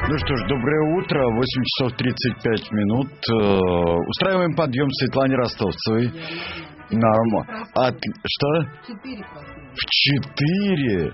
Ну что ж, доброе утро, 8 часов 35 минут. Устраиваем подъем Светлане Ростовцевой. Нормально. Что? В 4.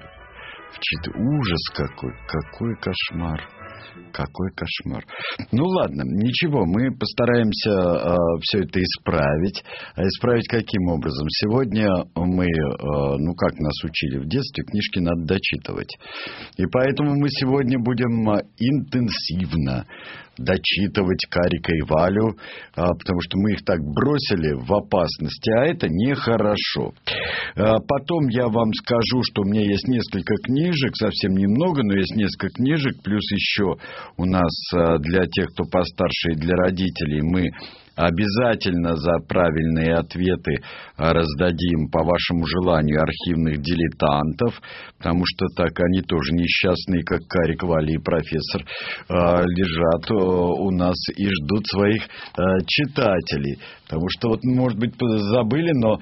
Ужас какой. Какой кошмар. Какой кошмар. Ну ладно, ничего, мы постараемся все это исправить. А исправить каким образом? Сегодня мы, как нас учили в детстве, книжки надо дочитывать. И поэтому мы сегодня будем интенсивно дочитывать Карика и Валю, потому что мы их так бросили в опасности, а это нехорошо. Потом я вам скажу, что у меня есть несколько книжек, совсем немного, но есть несколько книжек, плюс еще у нас для тех, кто постарше, и для родителей мы обязательно за правильные ответы раздадим по вашему желанию архивных дилетантов, потому что так они тоже несчастные, как Карик, Валя и профессор, лежат у нас и ждут своих читателей. Потому что, вот, может быть, забыли, но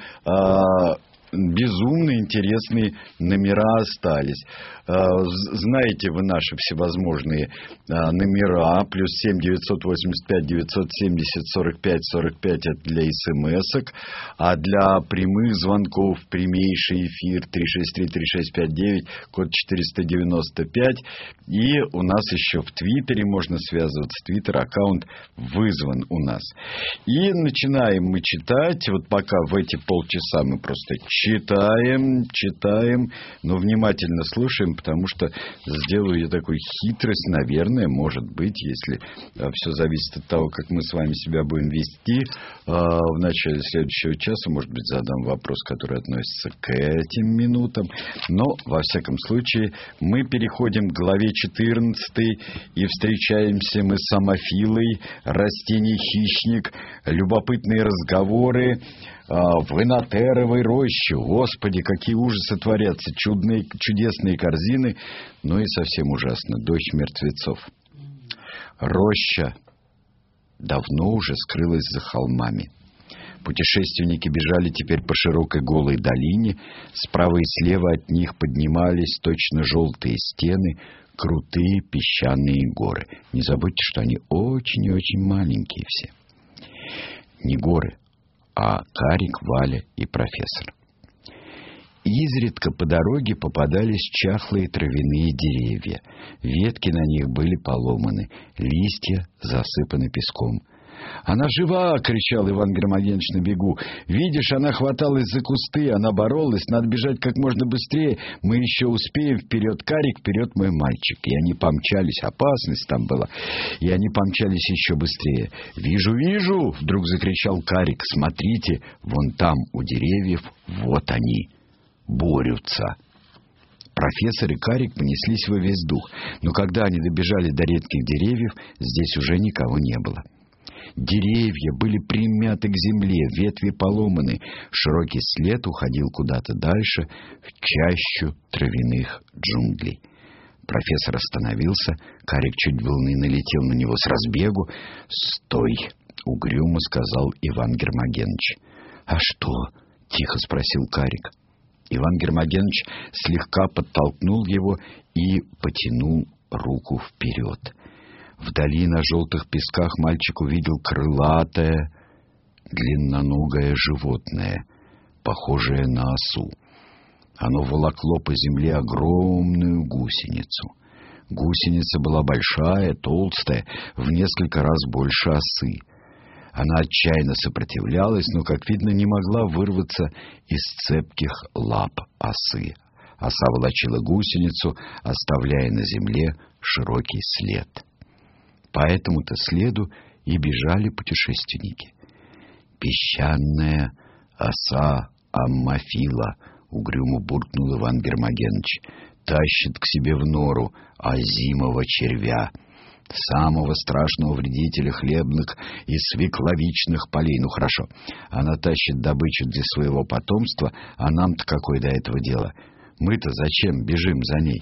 безумно интересные номера остались. Знаете вы наши всевозможные номера. Плюс 7 985 970 45 45 это для смс-ок. А для прямых звонков прямейший эфир 363-3659, код 495. И у нас еще в Твиттере можно связываться. Твиттер-аккаунт вызван у нас. И начинаем мы читать. Вот пока в эти полчаса мы просто читаем, но внимательно слушаем, потому что сделаю я такую хитрость, наверное, может быть, если все зависит от того, как мы с вами себя будем вести. В начале следующего часа, может быть, задам вопрос, который относится к этим минутам. Но, во всяком случае, мы переходим к главе 14 и встречаемся мы с Амофилой, растений-хищник, любопытные разговоры в Инотеровой роще. Господи, какие ужасы творятся. Чудесные корзины. Ну и совсем ужасно. Дождь мертвецов. Роща давно уже скрылась за холмами. Путешественники бежали теперь по широкой голой долине. Справа и слева от них поднимались точно желтые стены, крутые песчаные горы. Не забудьте, что они очень и очень маленькие все. Не горы, а Карик, Валя и профессор. Изредка по дороге попадались чахлые травяные деревья. Ветки на них были поломаны, листья засыпаны песком. «Она жива!» — кричал Иван Громовенч на бегу. «Видишь, она хваталась за кусты, она боролась, надо бежать как можно быстрее. Мы еще успеем, вперед, Карик, вперед, мой мальчик!» И они помчались, опасность там была, и они помчались еще быстрее. «Вижу, вижу!» — вдруг закричал Карик. «Смотрите, вон там у деревьев, вот они, борются!» Профессор и Карик понеслись во весь дух, но когда они добежали до редких деревьев, здесь уже никого не было. Деревья были примяты к земле, ветви поломаны. Широкий след уходил куда-то дальше, в чащу травяных джунглей. Профессор остановился. Карик чуть было не налетел на него с разбегу. «Стой!» — угрюмо сказал Иван Гермогеныч. «А что?» — тихо спросил Карик. Иван Гермогеныч слегка подтолкнул его и потянул руку вперед. Вдали на желтых песках мальчик увидел крылатое, длинноногое животное, похожее на осу. Оно волокло по земле огромную гусеницу. Гусеница была большая, толстая, в несколько раз больше осы. Она отчаянно сопротивлялась, но, как видно, не могла вырваться из цепких лап осы. Оса волочила гусеницу, оставляя на земле широкий след. По этому-то следу и бежали путешественники. «Песчаная оса Амофила», — угрюмо буркнул Иван Гермогеныч, — «тащит к себе в нору озимого червя, самого страшного вредителя хлебных и свекловичных полей. Ну хорошо, она тащит добычу для своего потомства, а нам-то какое до этого дело? Мы-то зачем бежим за ней?»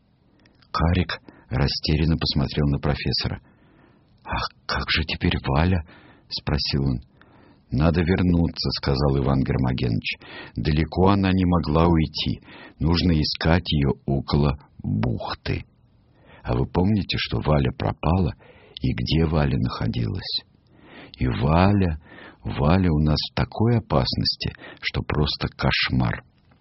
Карик растерянно посмотрел на профессора. «Ах, как же теперь Валя?» — спросил он. «Надо вернуться», — сказал Иван Гермогеныч. «Далеко она не могла уйти. Нужно искать ее около бухты». А вы помните, что Валя пропала и где Валя находилась? И Валя у нас в такой опасности, что просто кошмар.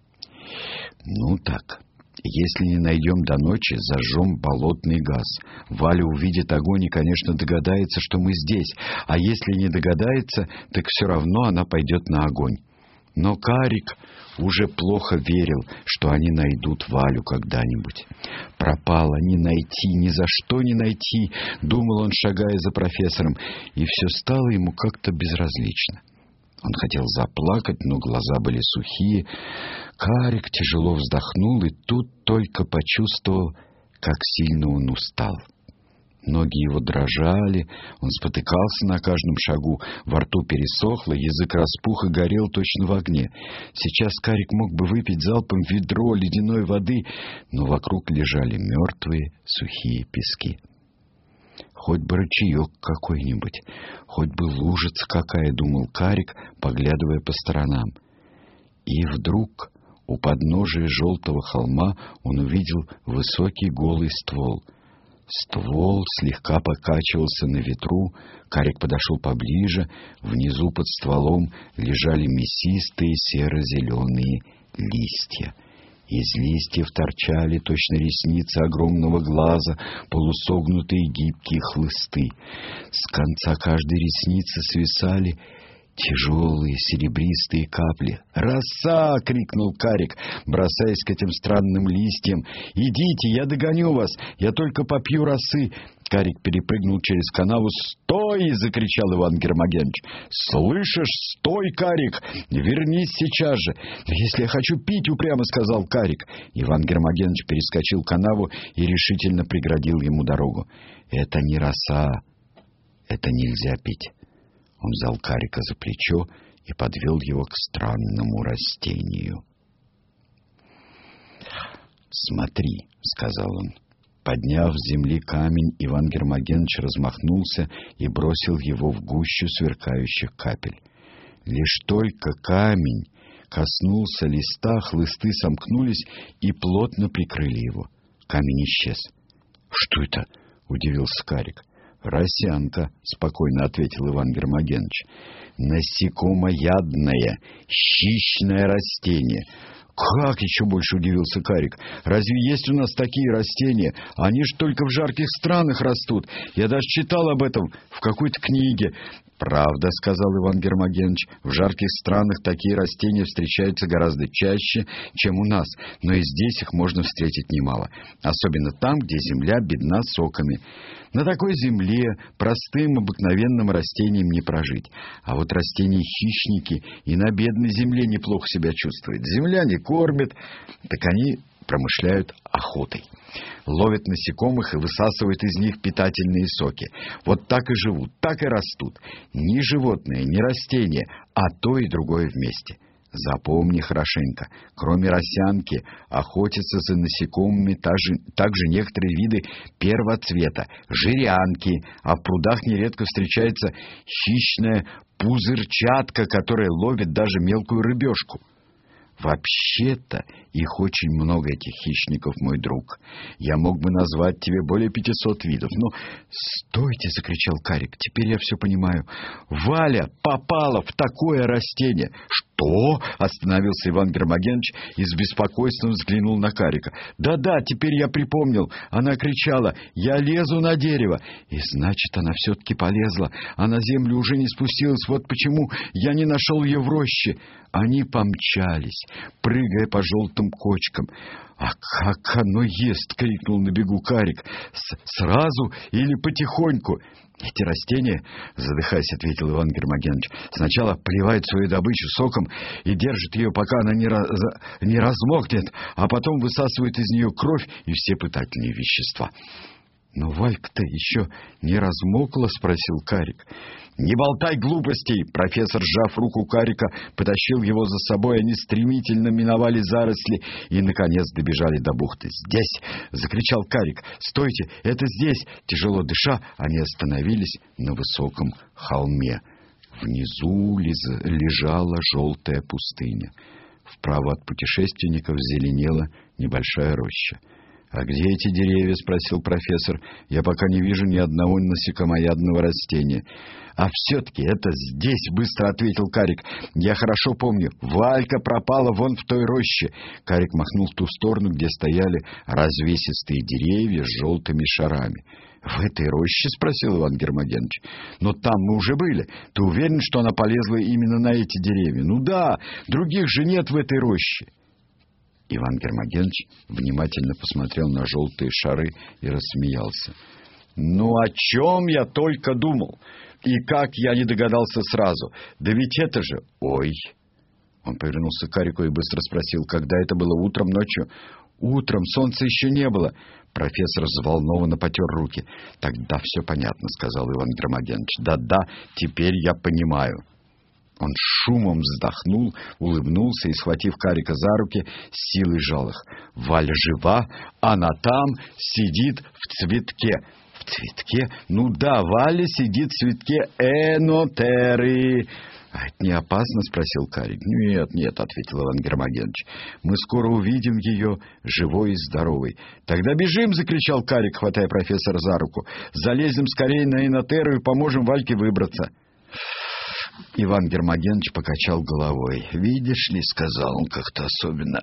Ну так, если не найдем до ночи, зажжем болотный газ. Валя увидит огонь и, конечно, догадается, что мы здесь. А если не догадается, так все равно она пойдет на огонь. Но Карик уже плохо верил, что они найдут Валю когда-нибудь. Пропала, не найти, ни за что не найти, думал он, шагая за профессором, и все стало ему как-то безразлично. Он хотел заплакать, но глаза были сухие. Карик тяжело вздохнул и тут только почувствовал, как сильно он устал. Ноги его дрожали, он спотыкался на каждом шагу, во рту пересохло, язык распух и горел точно в огне. Сейчас Карик мог бы выпить залпом ведро ледяной воды, но вокруг лежали мертвые сухие пески. Хоть бы ручеек какой-нибудь, хоть бы лужица какая, думал Карик, поглядывая по сторонам. И вдруг у подножия желтого холма он увидел высокий голый ствол. Ствол слегка покачивался на ветру. Карик подошел поближе. Внизу под стволом лежали мясистые серо-зеленые листья. Из листьев торчали точно ресницы огромного глаза, полусогнутые гибкие хлысты. С конца каждой ресницы свисали тяжелые серебристые капли. «Роса!» — крикнул Карик, бросаясь к этим странным листьям. «Идите, я догоню вас! Я только попью росы!» Карик перепрыгнул через канаву. «Стой!» — закричал Иван Гермогенович. «Слышишь? Стой, Карик! Вернись сейчас же!» «Если я хочу пить!» — упрямо сказал Карик. Иван Гермогенович перескочил канаву и решительно преградил ему дорогу. «Это не роса! Это нельзя пить!» Он взял Карика за плечо и подвел его к странному растению. «Смотри», — сказал он. Подняв с земли камень, Иван Гермогенович размахнулся и бросил его в гущу сверкающих капель. Лишь только камень коснулся листа, хлысты сомкнулись и плотно прикрыли его. Камень исчез. «Что это?» — удивился Карик. «Росянка», — спокойно ответил Иван Гермогенович. «Насекомоядное, хищное растение». «Как?» — еще больше удивился Карик. «Разве есть у нас такие растения? Они ж только в жарких странах растут. Я даже читал об этом в какой-то книге». «Правда», — сказал Иван Гермогенович, — «в жарких странах такие растения встречаются гораздо чаще, чем у нас, но и здесь их можно встретить немало, особенно там, где земля бедна соками. На такой земле простым обыкновенным растениям не прожить, а вот растения-хищники и на бедной земле неплохо себя чувствуют. Земля не кормит, так они промышляют охотой. Ловят насекомых и высасывают из них питательные соки. Вот так и живут, так и растут. Ни животные, ни растения, а то и другое вместе. Запомни хорошенько, кроме росянки, охотятся за насекомыми также некоторые виды первоцвета, жирянки, а в прудах нередко встречается хищная пузырчатка, которая ловит даже мелкую рыбешку. Вообще-то их очень много, этих хищников, мой друг. Я мог бы назвать тебе более 500 видов. Но стойте, — закричал Карик, — теперь я все понимаю. Валя попала в такое растение. Что? — остановился Иван Гермогенович и с беспокойством взглянул на Карика. Да-да, теперь я припомнил. Она кричала: «Я лезу на дерево!» И значит, она все-таки полезла, а на землю уже не спустилась. Вот почему я не нашел ее в роще. Они помчались, прыгая по желтым кочкам. «А как оно ест?» — крикнул на бегу Карик. «Сразу или потихоньку?» «Эти растения, — задыхаясь, ответил Иван Гермогенович, — сначала поливают свою добычу соком и держат ее, пока она не размокнет, а потом высасывают из нее кровь и все питательные вещества». «Но Валька-то еще не размокла?» — спросил Карик. «Не болтай глупостей!» Профессор, сжав руку Карика, потащил его за собой. Они стремительно миновали заросли и, наконец, добежали до бухты. «Здесь!» — закричал Карик. «Стойте! Это здесь!» Тяжело дыша, они остановились на высоком холме. Внизу лежала желтая пустыня. Вправо от путешественников зеленела небольшая роща. «А где эти деревья?» — спросил профессор. «Я пока не вижу ни одного насекомоядного растения». «А все-таки это здесь», — быстро ответил Карик. «Я хорошо помню. Валька пропала вон в той роще». Карик махнул в ту сторону, где стояли развесистые деревья с желтыми шарами. «В этой роще?» — спросил Иван Гермогенович. «Но там мы уже были. Ты уверен, что она полезла именно на эти деревья?» «Ну да, других же нет в этой роще». Иван Гермогенович внимательно посмотрел на желтые шары и рассмеялся. «Ну, о чем я только думал! И как я не догадался сразу! Да ведь это же... Ой!» Он повернулся к Карику и быстро спросил: «Когда это было? Утром, ночью?» «Утром. Солнца еще не было». Профессор взволнованно потер руки. «Тогда все понятно», — сказал Иван Гермогенович. «Да-да, теперь я понимаю». Он шумом вздохнул, улыбнулся и, схватив Карика за руки, с силой сжал их. «Валя жива, она там сидит в цветке». «В цветке? Ну да, Валя сидит в цветке энотеры». «А это не опасно?» — спросил Карик. «Нет, нет», — ответил Иван Гермогенович. «Мы скоро увидим ее живой и здоровой». «Тогда бежим!» — закричал Карик, хватая профессора за руку. «Залезем скорее на энотеру и поможем Вальке выбраться». Иван Гермогенович покачал головой. «Видишь ли, — сказал он как-то особенно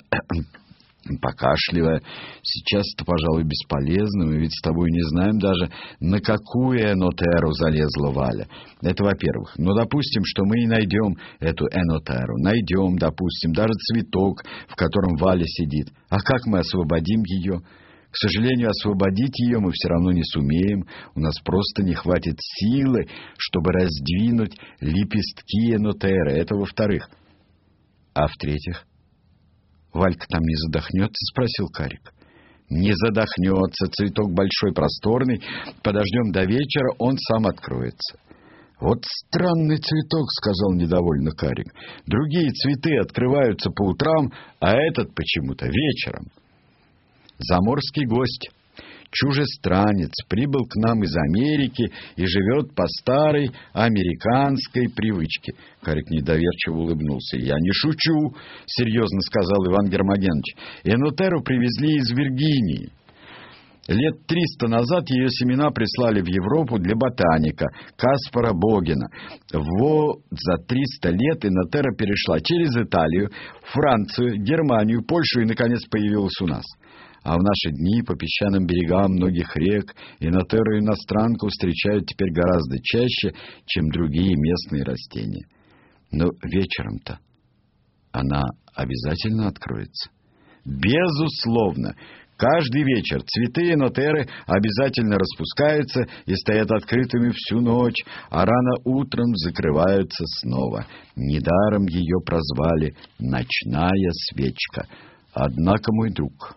покашливая, — сейчас это, пожалуй, бесполезно. Мы ведь с тобой не знаем даже, на какую энотеру залезла Валя. Это во-первых. Но допустим, что мы и найдем эту энотеру. Найдем, допустим, даже цветок, в котором Валя сидит. А как мы освободим ее? К сожалению, освободить ее мы все равно не сумеем. У нас просто не хватит силы, чтобы раздвинуть лепестки энотеры. Это во-вторых. А в-третьих, Валька там не задохнется?» — спросил Карик. «Не задохнется. Цветок большой, просторный. Подождем до вечера, он сам откроется». «Вот странный цветок», — сказал недовольно Карик. «Другие цветы открываются по утрам, а этот почему-то вечером». Заморский гость, чужестранец, прибыл к нам из Америки и живет по старой американской привычке. Карик недоверчиво улыбнулся. «Я не шучу», — серьезно сказал Иван Гермогенович. «Энотеру привезли из Виргинии. Лет 300 назад ее семена прислали в Европу для ботаника Каспара Богена. За 300 лет энотера перешла через Италию, Францию, Германию, Польшу и, наконец, появилась у нас. А в наши дни по песчаным берегам многих рек энотеру иностранку встречают теперь гораздо чаще, чем другие местные растения. Но вечером-то она обязательно откроется?» «Безусловно. Каждый вечер цветы энотеры обязательно распускаются и стоят открытыми всю ночь, а рано утром закрываются снова. Недаром ее прозвали «ночная свечка». Однако, мой друг,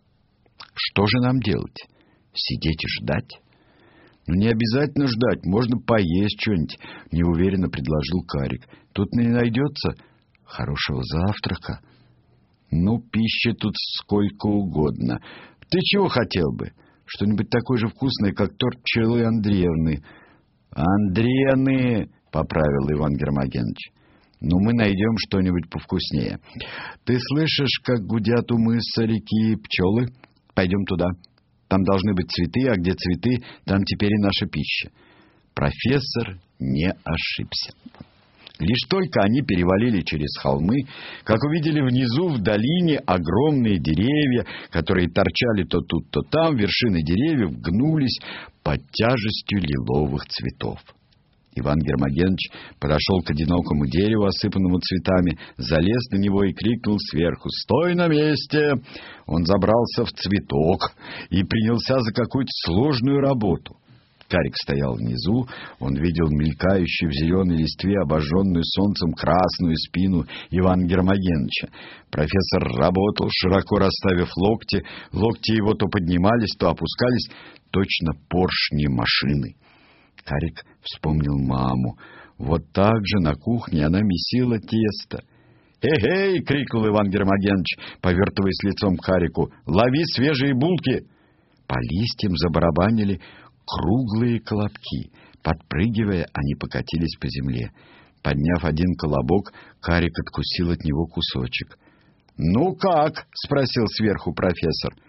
что же нам делать? Сидеть и ждать?» «Ну, не обязательно ждать, можно поесть что-нибудь», — неуверенно предложил Карик. «Тут не найдется хорошего завтрака». «Ну, пищи тут сколько угодно. Ты чего хотел бы? Что-нибудь такое же вкусное, как торт пчелы Андреевны». «Андреевны», — поправил Иван Гермогенович. «Ну, мы найдем что-нибудь повкуснее. Ты слышишь, как гудят у мыса реки пчелы? Пойдем туда. Там должны быть цветы, а где цветы, там теперь и наша пища». Профессор не ошибся. Лишь только они перевалили через холмы, как увидели внизу в долине огромные деревья, которые торчали то тут, то там, вершины деревьев гнулись под тяжестью лиловых цветов. Иван Гермогенович подошел к одинокому дереву, осыпанному цветами, залез на него и крикнул сверху: «Стой на месте!» Он забрался в цветок и принялся за какую-то сложную работу. Карик стоял внизу, он видел мелькающую в зеленой листве, обожженную солнцем, красную спину Ивана Гермогеновича. Профессор работал, широко расставив локти. Локти его то поднимались, то опускались, точно поршни машины. Карик вспомнил маму. Вот так же на кухне она месила тесто. «Эй-эй!» — крикнул Иван Гермогенович, повертываясь лицом к Карику. «Лови свежие булки!» По листьям забарабанили круглые колобки. Подпрыгивая, они покатились по земле. Подняв один колобок, Карик откусил от него кусочек. «Ну как?» — спросил сверху профессор.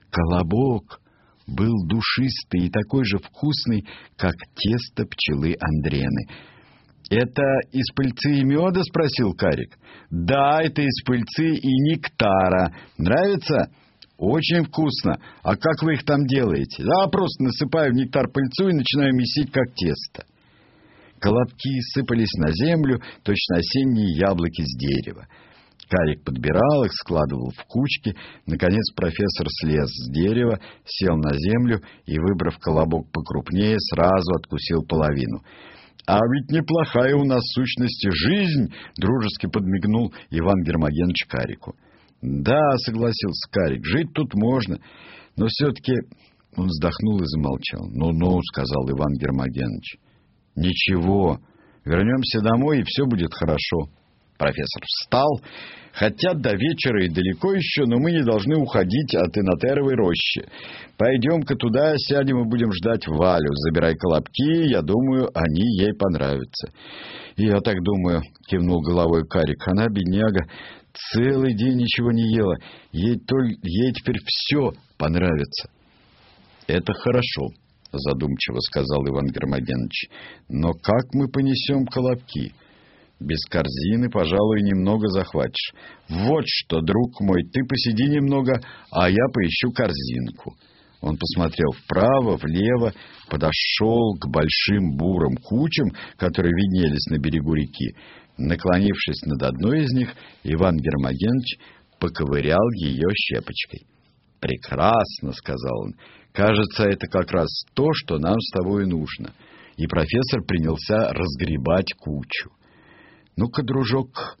Колобок был душистый и такой же вкусный, как тесто пчелы Андрены. «Это из пыльцы и меда?» — спросил Карик. «Да, это из пыльцы и нектара. Нравится?» «Очень вкусно. А как вы их там делаете?» «Да, просто насыпаю в нектар пыльцу и начинаю месить, как тесто». Колобки сыпались на землю, точно осенние яблоки с дерева. Карик подбирал их, складывал в кучки. Наконец профессор слез с дерева, сел на землю и, выбрав колобок покрупнее, сразу откусил половину. «А ведь неплохая у нас в сущности жизнь!» — дружески подмигнул Иван Гермогенович Карику. «Да», — согласился Карик, — «жить тут можно, но все-таки...» Он вздохнул и замолчал. «Ну-ну», — сказал Иван Гермогенович. «Ничего, вернемся домой, и все будет хорошо». Профессор встал. «Хотя до вечера и далеко еще, но мы не должны уходить от Инотеровой рощи. Пойдем-ка туда, сядем и будем ждать Валю. Забирай колобки, я думаю, они ей понравятся». «Я так думаю», — кивнул головой Карик. «Она, бедняга, целый день ничего не ела. Ей теперь все понравится». «Это хорошо», — задумчиво сказал Иван Гермогенович. «Но как мы понесем колобки? Без корзины, пожалуй, немного захватишь. Вот что, друг мой, ты посиди немного, а я поищу корзинку». Он посмотрел вправо, влево, подошел к большим бурым кучам, которые виднелись на берегу реки. Наклонившись над одной из них, Иван Гермогенович поковырял ее щепочкой. «Прекрасно», — сказал он. «Кажется, это как раз то, что нам с тобой нужно». И профессор принялся разгребать кучу. «Ну-ка, дружок,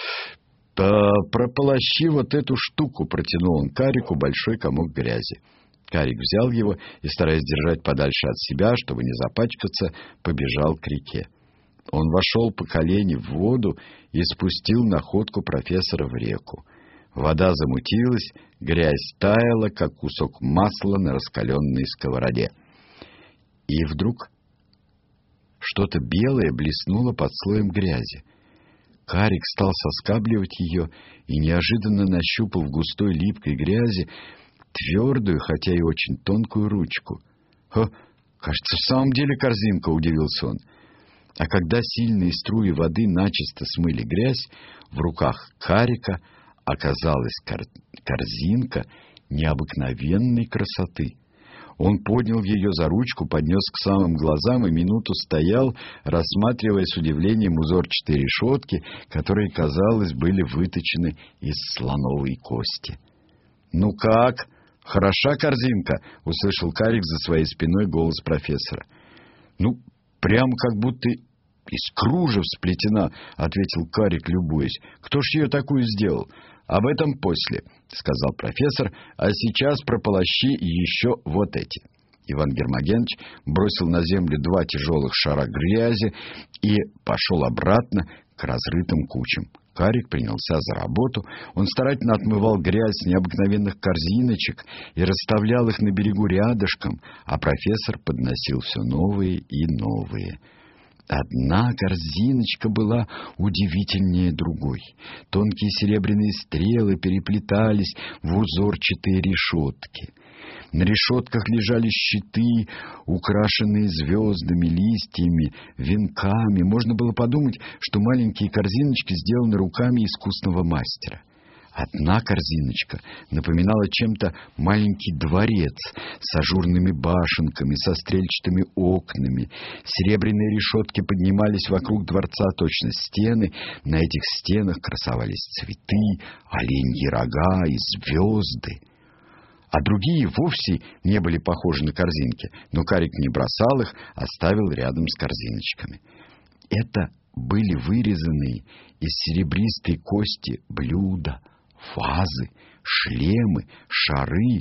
прополощи вот эту штуку», — протянул он Карику большой комок грязи. Карик взял его и, стараясь держать подальше от себя, чтобы не запачкаться, побежал к реке. Он вошел по колени в воду и спустил находку профессора в реку. Вода замутилась, грязь таяла, как кусок масла на раскаленной сковороде. И вдруг что-то белое блеснуло под слоем грязи. Карик стал соскабливать ее и неожиданно нащупал в густой липкой грязи твердую, хотя и очень тонкую ручку. «Кажется, в самом деле корзинка», — удивился он. А когда сильные струи воды начисто смыли грязь, в руках Карика оказалась корзинка необыкновенной красоты. Он поднял ее за ручку, поднес к самым глазам и минуту стоял, рассматривая с удивлением узорчатые решетки, которые, казалось, были выточены из слоновой кости. «Ну как? Хороша корзинка?» — услышал Карик за своей спиной голос профессора. «Ну, прямо как будто из кружев сплетена», — ответил Карик, любуясь. «Кто ж ее такую сделал?» «Об этом после», — сказал профессор, «а сейчас прополощи еще вот эти». Иван Гермогенович бросил на землю 2 тяжелых шара грязи и пошел обратно к разрытым кучам. Карик принялся за работу. Он старательно отмывал грязь с необыкновенных корзиночек и расставлял их на берегу рядышком, а профессор подносил все новые и новые. Одна корзиночка была удивительнее другой. Тонкие серебряные стрелы переплетались в узорчатые решетки. На решетках лежали щиты, украшенные звездами, листьями, венками. Можно было подумать, что маленькие корзиночки сделаны руками искусного мастера. Одна корзиночка напоминала чем-то маленький дворец с ажурными башенками, со стрельчатыми окнами. Серебряные решетки поднимались вокруг дворца точно стены. На этих стенах красовались цветы, оленьи рога и звезды. А другие вовсе не были похожи на корзинки, но Карик не бросал их, а ставил рядом с корзиночками. Это были вырезанные из серебристой кости блюда, вазы, шлемы, шары,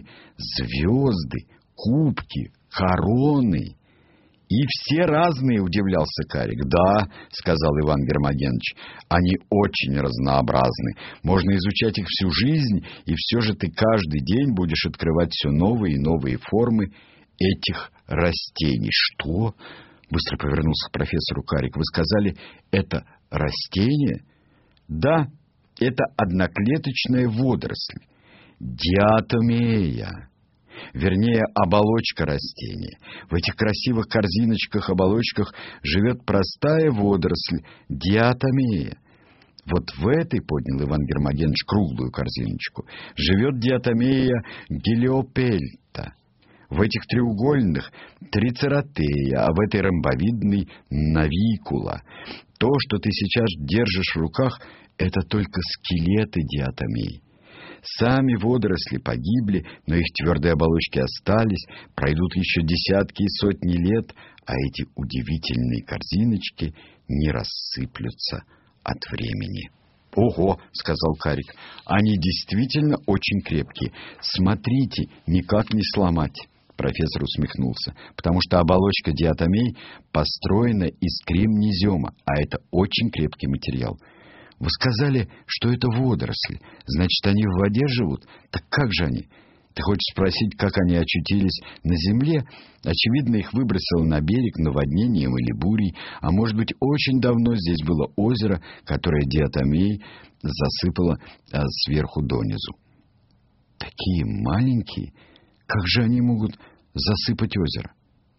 звезды, кубки, короны. «И все разные», — удивлялся Карик. «Да», — сказал Иван Гермогенович, — «они очень разнообразны. Можно изучать их всю жизнь, и все же ты каждый день будешь открывать все новые и новые формы этих растений». «Что?» — быстро повернулся к профессору Карик. «Вы сказали, это растение?» «Да, это одноклеточная водоросль. Диатомея». вернее, оболочка растения. В этих красивых корзиночках-оболочках живет простая водоросль – диатомея. Вот в этой, поднял Иван Гермогенович круглую корзиночку, живет диатомея гелиопельта. В этих треугольных – трицератея, а в этой ромбовидной – навикула. То, что ты сейчас держишь в руках – это только скелеты диатомеи. Сами водоросли погибли, но их твердые оболочки остались, пройдут еще десятки и сотни лет, а эти удивительные корзиночки не рассыплются от времени. «Ого!» — сказал Карик. «Они действительно очень крепкие. Смотрите, никак не сломать». Профессор усмехнулся, потому что оболочка диатомей построена из кремнезема, а это очень крепкий материал. Вы сказали, что это водоросли. Значит, они в воде живут? Так как же они? Ты хочешь спросить, как они очутились на земле? Очевидно, их выбросило на берег наводнением или бурей, а может быть, очень давно здесь было озеро, которое диатомей засыпало сверху донизу. Такие маленькие? Как же они могут засыпать озеро?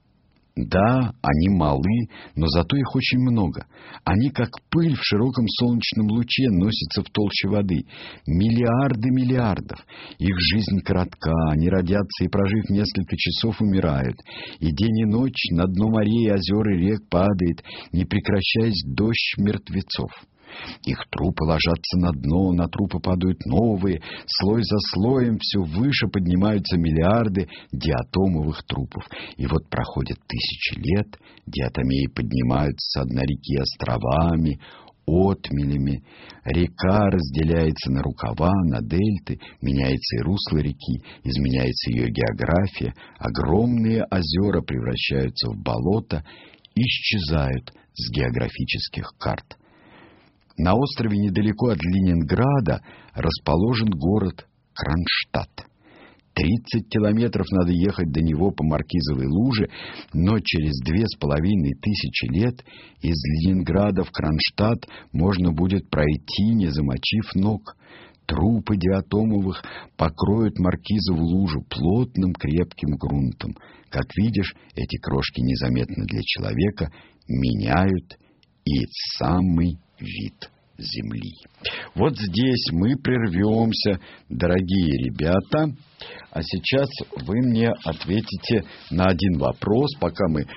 Да, они малы, но зато их очень много. Они, как пыль в широком солнечном луче, носятся в толще воды. Миллиарды миллиардов. Их жизнь коротка, они родятся и, прожив несколько часов, умирают. И день и ночь на дно морей, озер и рек падает, не прекращаясь, дождь мертвецов. Их трупы ложатся на дно, на трупы падают новые, слой за слоем все выше поднимаются миллиарды диатомовых трупов. И вот проходят тысячи лет, диатомеи поднимаются со дна реки островами, отмелями, река разделяется на рукава, на дельты, меняется и русло реки, изменяется ее география, огромные озера превращаются в болото, исчезают с географических карт. На острове недалеко от Ленинграда расположен город Кронштадт. 30 километров надо ехать до него по Маркизовой луже, но через 2500 лет из Ленинграда в Кронштадт можно будет пройти, не замочив ног. Трупы диатомовых покроют Маркизову лужу плотным крепким грунтом. Как видишь, эти крошки незаметно для человека меняют и самый вид Земли. Вот здесь мы прервемся, дорогие ребята. А сейчас вы мне ответите на один вопрос, пока мы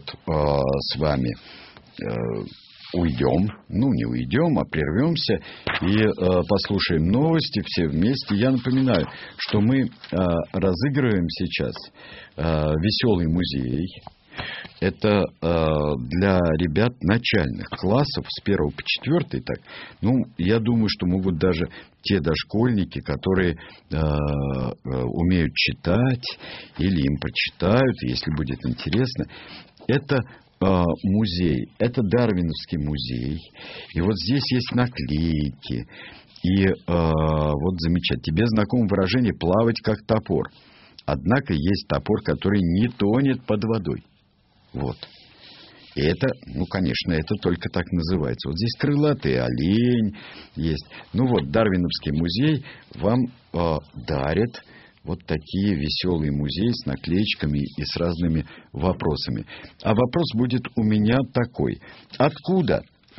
с вами уйдем. Ну, не уйдем, а прервемся и послушаем новости все вместе. Я напоминаю, что мы разыгрываем сейчас «Веселый музей». Это для ребят начальных классов с 1 по 4. Так, я думаю, что могут даже те дошкольники, которые умеют читать, или им прочитают, если будет интересно. Это музей, это Дарвиновский музей. И вот здесь есть наклейки. И вот замечательно. Тебе знакомо выражение «плавать как топор». Однако есть топор, который не тонет под водой. Вот. И это, конечно, это только так называется. Вот здесь крылатый олень есть. Дарвиновский музей вам дарит вот такие веселые музеи с наклеечками и с разными вопросами. А вопрос будет у меня такой. Откуда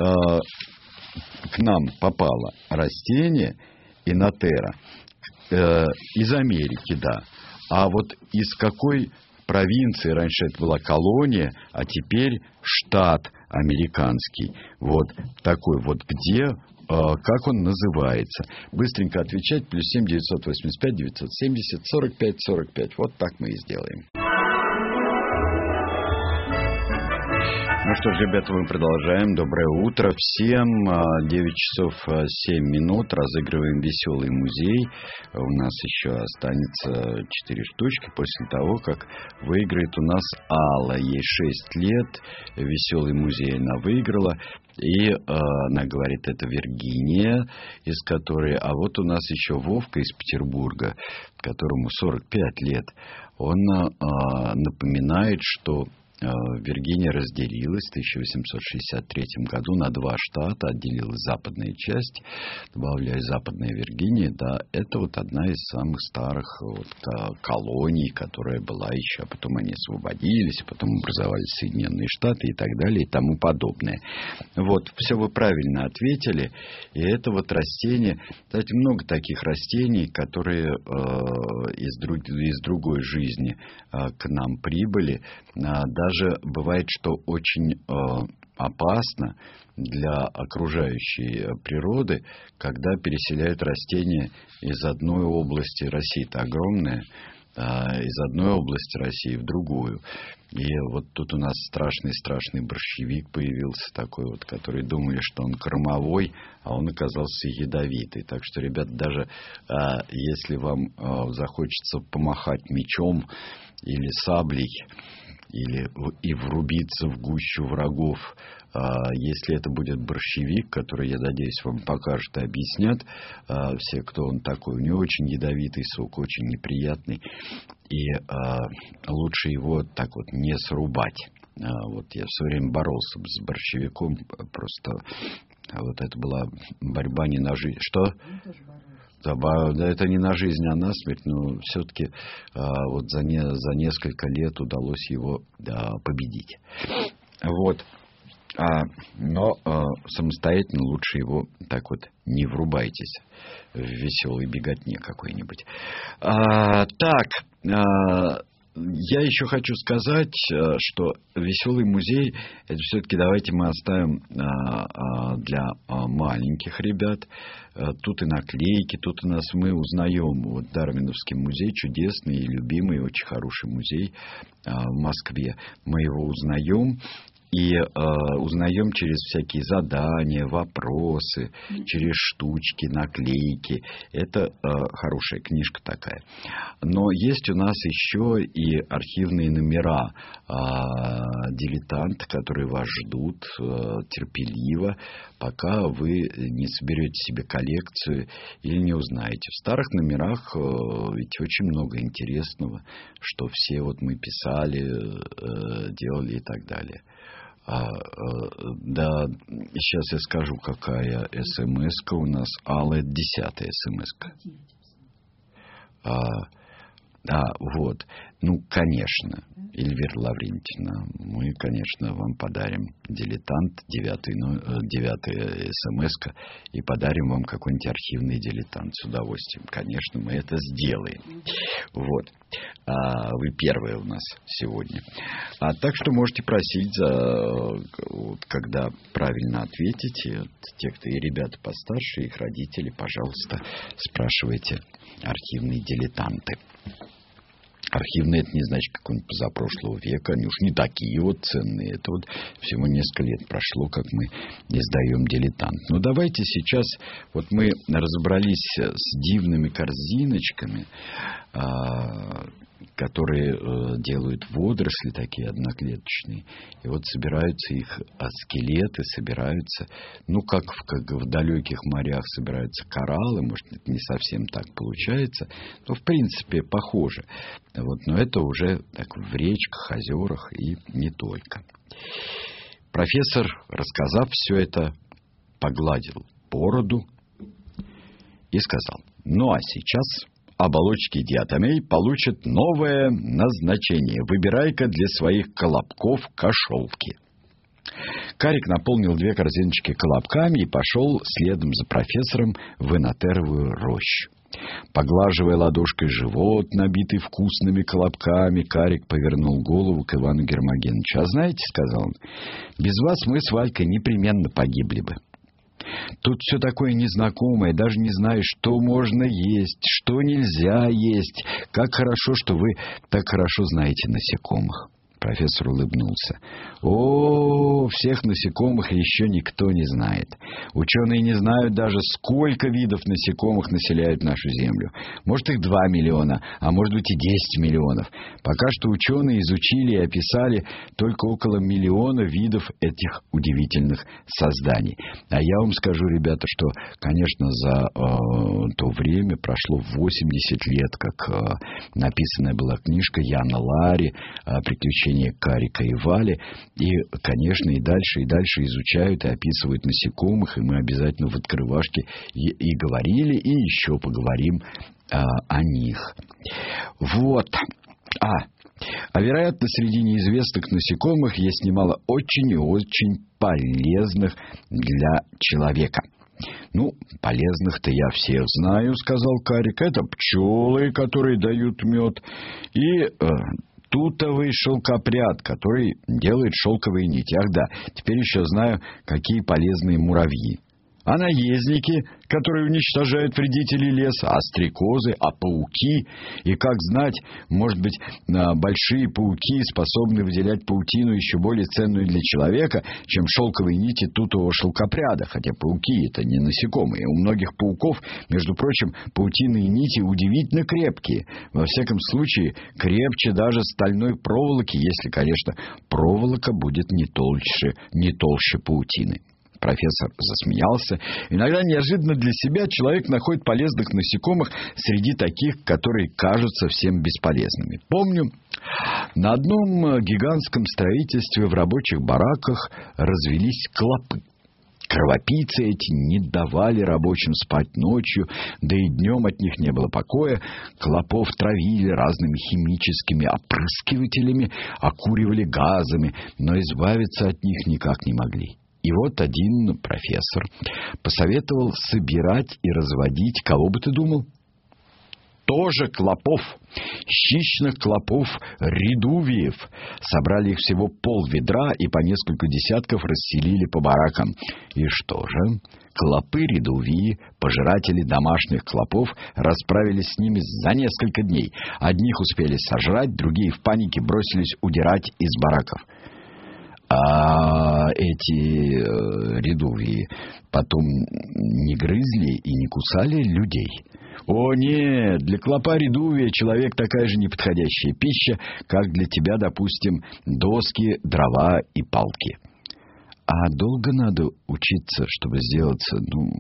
к нам попало растение инотера? Из Америки, да. А вот из какой провинции, раньше это была колония, а теперь штат американский. Вот такой вот, где, как он называется. Быстренько отвечать. +7 985 970 45 45. Вот так мы и сделаем. Ну что ж, ребята, мы продолжаем. Доброе утро всем. 9 часов 7 минут. Разыгрываем «Веселый музей». У нас еще останется 4 штучки после того, как выиграет у нас Алла. Ей 6 лет. «Веселый музей» она выиграла. И она говорит, это Виргиния, из которой... А вот у нас еще Вовка из Петербурга, которому 45 лет. Он напоминает, что Виргиния разделилась в 1863 году на два штата, отделилась западная часть, добавляя Западная Виргиния, да, это вот одна из самых старых вот колоний, которая была еще, а потом они освободились, потом образовались Соединенные Штаты и так далее и тому подобное. Вот, все вы правильно ответили, и это вот растение, кстати, много таких растений, которые из другой жизни к нам прибыли, даже бывает, что очень опасно для окружающей природы, когда переселяют растения из одной области России-то огромная, из одной области России в другую. И вот тут у нас страшный борщевик появился такой вот, который думали, что он кормовой, а он оказался ядовитый. Так что, ребят, даже если вам захочется помахать мечом или саблей, или и врубиться в гущу врагов, если это будет борщевик, который, я надеюсь, вам покажут и объяснят все, кто он такой. У него очень ядовитый сок, очень неприятный, и лучше его так вот не срубать. Вот я все время боролся с борщевиком, просто вот это была борьба не на жизнь. Что? Да, это не на жизнь, а на смерть, но все-таки вот за несколько лет удалось его победить. Вот. Но самостоятельно лучше его так вот не врубайтесь в веселой беготне какой-нибудь. Я еще хочу сказать, что веселый музей, это все-таки давайте мы оставим для маленьких ребят. Тут и наклейки, тут у нас мы узнаем, вот Дарвиновский музей, чудесный и любимый, очень хороший музей в Москве. Мы его узнаем. И узнаем через всякие задания, вопросы, через штучки, наклейки. Это хорошая книжка такая. Но есть у нас еще и архивные номера «Дилетант», которые вас ждут терпеливо, пока вы не соберете себе коллекцию или не узнаете. В старых номерах ведь очень много интересного, что все вот мы писали, делали и так далее. Да, сейчас я скажу, какая смс-ка у нас. Алла, это 10-я смс-ка. Вот. Ну, конечно, Эльвира Лаврентьевна, мы, конечно, вам подарим «Дилетант», 9-я смс-ка, и подарим вам какой-нибудь архивный «Дилетант» с удовольствием. Конечно, мы это сделаем. Вот. Вы первые у нас сегодня. Так что можете просить, когда правильно ответите, те, кто и ребята постарше, их родители, пожалуйста, спрашивайте архивные «Дилетанты». Архивные — это не значит какого-нибудь позапрошлого века. Они уж не такие вот ценные. Это вот всего несколько лет прошло, как мы издаем «Дилетант». Но давайте сейчас... Вот мы разобрались с дивными корзиночками, которые делают водоросли такие одноклеточные. И вот собираются их скелеты, собираются, ну, как в далеких морях собираются кораллы. Может, это не совсем так получается. Но, в принципе, похоже. Вот, но это уже так в речках, озерах и не только. Профессор, рассказав все это, погладил бороду и сказал: ну, а сейчас оболочки диатомей получат новое назначение. Выбирай-ка для своих колобков кошелки. Карик наполнил 2 корзиночки колобками и пошел следом за профессором в инотеровую рощу. Поглаживая ладошкой живот, набитый вкусными колобками, Карик повернул голову к Ивану Гермогеновичу. «А знаете, — сказал он, — без вас мы с Валькой непременно погибли бы. Тут все такое незнакомое, даже не знаю, что можно есть, что нельзя есть. Как хорошо, что вы так хорошо знаете насекомых». Профессор улыбнулся. «О, всех насекомых еще никто не знает. Ученые не знают даже, сколько видов насекомых населяют нашу Землю. Может, их 2 миллиона, а может быть и 10 миллионов. Пока что ученые изучили и описали только около 1 миллиона видов этих удивительных созданий. А я вам скажу, ребята, что, конечно, за то время прошло 80 лет, как написанная была книжка Яна Ларри «Приключения наблюдения Карика и Вали. И, конечно, и дальше изучают и описывают насекомых. И мы обязательно в открывашке и говорили, и еще поговорим о них. Вот. А вероятно, среди неизвестных насекомых есть немало очень и очень полезных для человека. Полезных-то я всех знаю, сказал Карик. Это пчелы, которые дают мед, и тутовый шелкопряд, который делает шелковые нити. Ах да, теперь еще знаю, какие полезные муравьи. А наездники, которые уничтожают вредителей леса, а стрекозы, а пауки. И, как знать, может быть, большие пауки способны выделять паутину еще более ценную для человека, чем шелковые нити тутового шелкопряда. Хотя пауки — это не насекомые. У многих пауков, между прочим, паутинные нити удивительно крепкие. Во всяком случае, крепче даже стальной проволоки, если, конечно, проволока будет не толще паутины. Профессор засмеялся. Иногда неожиданно для себя человек находит полезных насекомых среди таких, которые кажутся всем бесполезными. Помню, на одном гигантском строительстве в рабочих бараках развелись клопы. Кровопийцы эти не давали рабочим спать ночью, да и днем от них не было покоя. Клопов травили разными химическими опрыскивателями, окуривали газами, но избавиться от них никак не могли. И вот один профессор посоветовал собирать и разводить, кого бы ты думал? Тоже клопов, хищных клопов редувиев. Собрали их всего пол-ведра и по несколько десятков расселили по баракам. И что же? Клопы-редувии, пожиратели домашних клопов, расправились с ними за несколько дней. Одних успели сожрать, другие в панике бросились удирать из бараков. А эти редувии потом не грызли и не кусали людей? О нет, для клопа редувия человек такая же неподходящая пища, как для тебя, допустим, доски, дрова и палки. А долго надо учиться, чтобы сделаться,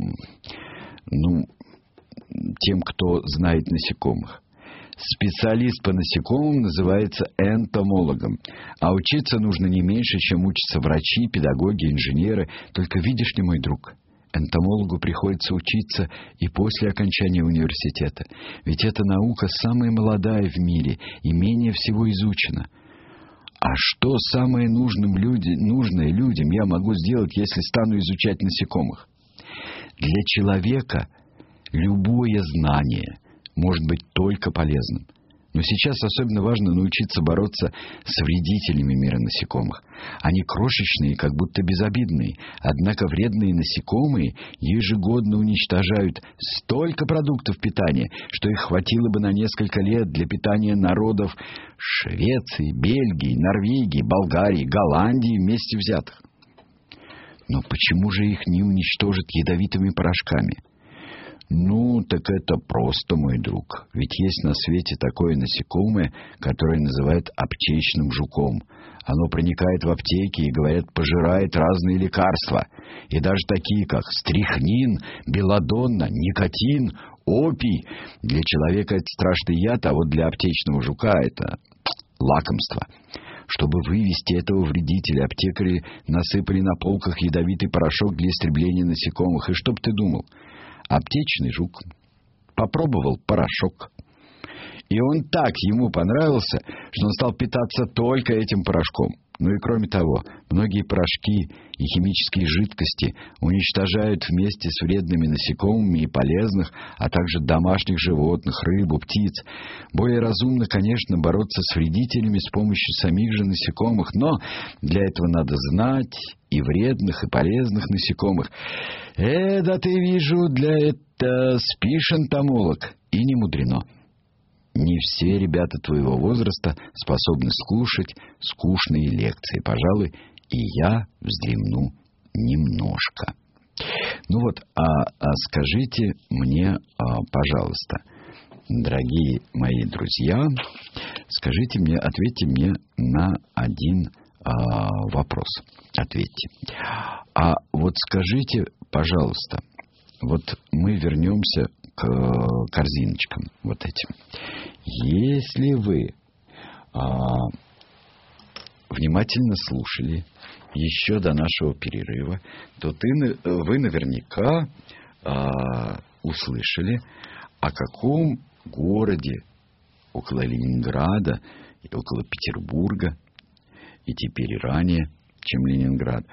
тем, кто знает насекомых? Специалист по насекомым называется энтомологом. А учиться нужно не меньше, чем учатся врачи, педагоги, инженеры. Только видишь ли, мой друг, энтомологу приходится учиться и после окончания университета. Ведь эта наука самая молодая в мире и менее всего изучена. А что самое нужное людям я могу сделать, если стану изучать насекомых? Для человека любое знание может быть только полезным. Но сейчас особенно важно научиться бороться с вредителями мира насекомых. Они крошечные, как будто безобидные. Однако вредные насекомые ежегодно уничтожают столько продуктов питания, что их хватило бы на несколько лет для питания народов Швеции, Бельгии, Норвегии, Болгарии, Голландии вместе взятых. Но почему же их не уничтожат ядовитыми порошками? Так это просто, мой друг. Ведь есть на свете такое насекомое, которое называют аптечным жуком. Оно проникает в аптеки и, говорят, пожирает разные лекарства. И даже такие, как стрихнин, белладонна, никотин, опий. Для человека это страшный яд, а вот для аптечного жука это лакомство. Чтобы вывести этого вредителя, аптекари насыпали на полках ядовитый порошок для истребления насекомых. И что б ты думал? Аптечный жук попробовал порошок. И он так ему понравился, что он стал питаться только этим порошком. И кроме того, многие порошки и химические жидкости уничтожают вместе с вредными насекомыми и полезных, а также домашних животных, рыбу, птиц. Более разумно, конечно, бороться с вредителями с помощью самих же насекомых, но для этого надо знать и вредных, и полезных насекомых. Да ты, вижу, для этого спишь, энтомолог, и не мудрено. Не все ребята твоего возраста способны слушать скучные лекции. Пожалуй, и я вздремну немножко. Скажите мне, пожалуйста, дорогие мои друзья, ответьте мне на один вопрос. Ответьте. Скажите, пожалуйста, мы вернемся к корзиночкам этим. Если вы внимательно слушали еще до нашего перерыва, то вы наверняка услышали, о каком городе около Ленинграда, около Петербурга, и теперь и ранее, чем Ленинград,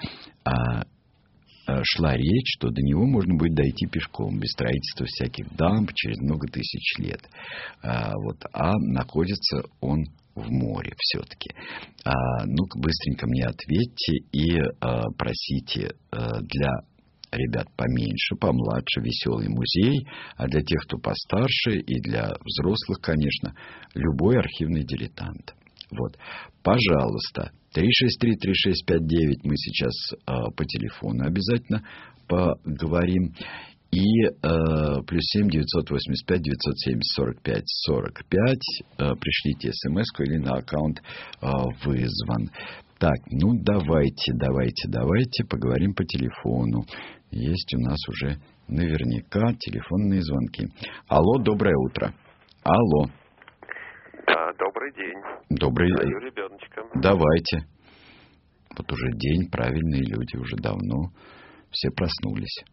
шла речь, что до него можно будет дойти пешком, без строительства всяких дамб, через много тысяч лет. А находится он в море все-таки. Ну-ка, быстренько мне ответьте и просите для ребят поменьше, помладше, веселый музей, а для тех, кто постарше, и для взрослых, конечно, любой архивный дилетант. Вот. Пожалуйста, 363-3659 мы сейчас по телефону обязательно поговорим. И плюс 7 985 970 45 45 пришлите смс-ку или на аккаунт вызван. Так, ну давайте поговорим по телефону. Есть у нас уже наверняка телефонные звонки. Алло, доброе утро. Алло. Да, добрый день. Добрый. Даю ребеночка. Давайте. Вот уже день, правильные люди уже давно все проснулись.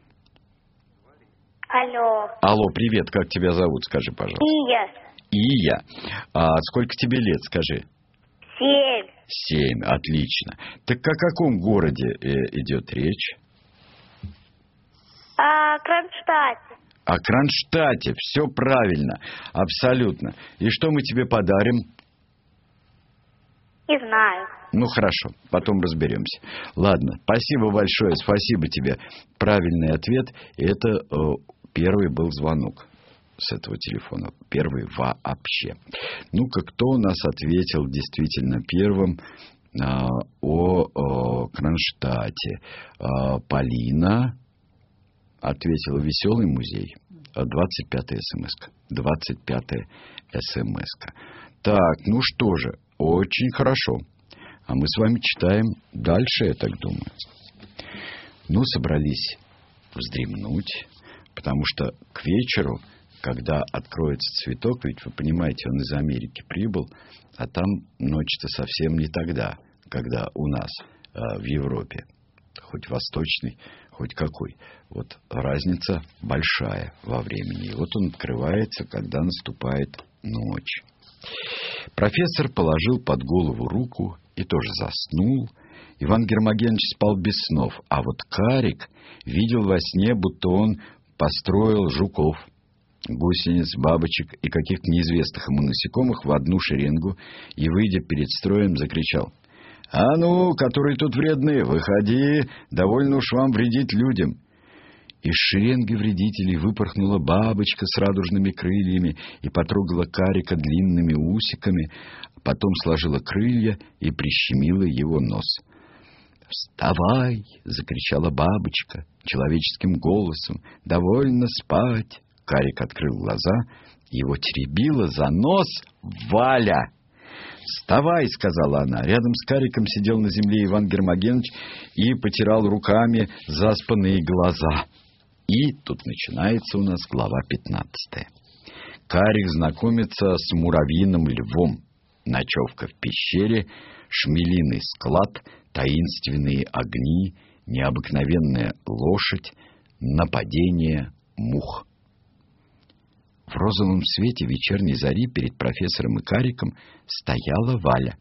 Алло. Алло, привет, как тебя зовут, скажи, пожалуйста. Ия. Сколько тебе лет, скажи? 7. Отлично. Так о каком городе идет речь? О Кронштадте. О Кронштадте, все правильно, абсолютно. И что мы тебе подарим? Не знаю. Ну, хорошо, потом разберемся. Ладно, спасибо большое, спасибо тебе. Правильный ответ, это первый был звонок с этого телефона. Первый вообще. Ну-ка, кто у нас ответил действительно первым о Кронштадте? Полина ответила «Веселый музей». 25-я смс-ка. 25-я смс-ка. Так, ну что же, очень хорошо. А мы с вами читаем дальше, я так думаю. Ну, собрались вздремнуть, потому что к вечеру, когда откроется цветок, ведь вы понимаете, он из Америки прибыл, а там ночь-то совсем не тогда, когда у нас в Европе. Хоть восточный, хоть какой. Вот разница большая во времени. И вот он открывается, когда наступает ночь. Профессор положил под голову руку и тоже заснул. Иван Гермогенович спал без снов, а вот Карик видел во сне, будто он построил жуков, гусениц, бабочек и каких-то неизвестных ему насекомых в одну шеренгу и, выйдя перед строем, закричал: «А ну, которые тут вредные, выходи, довольно уж вам вредить людям». Из шеренги вредителей выпорхнула бабочка с радужными крыльями и потрогала Карика длинными усиками, потом сложила крылья и прищемила его нос. «Вставай!» — закричала бабочка человеческим голосом. «Довольно спать!» Карик открыл глаза, его теребила за нос Валя. «Вставай!» — сказала она. Рядом с Кариком сидел на земле Иван Гермогенович и потирал руками заспанные глаза. И тут начинается у нас глава 15. Карик знакомится с муравьиным львом. Ночевка в пещере, шмелиный склад, таинственные огни, необыкновенная лошадь, нападение мух. В розовом свете вечерней зари перед профессором и Кариком стояла Валя.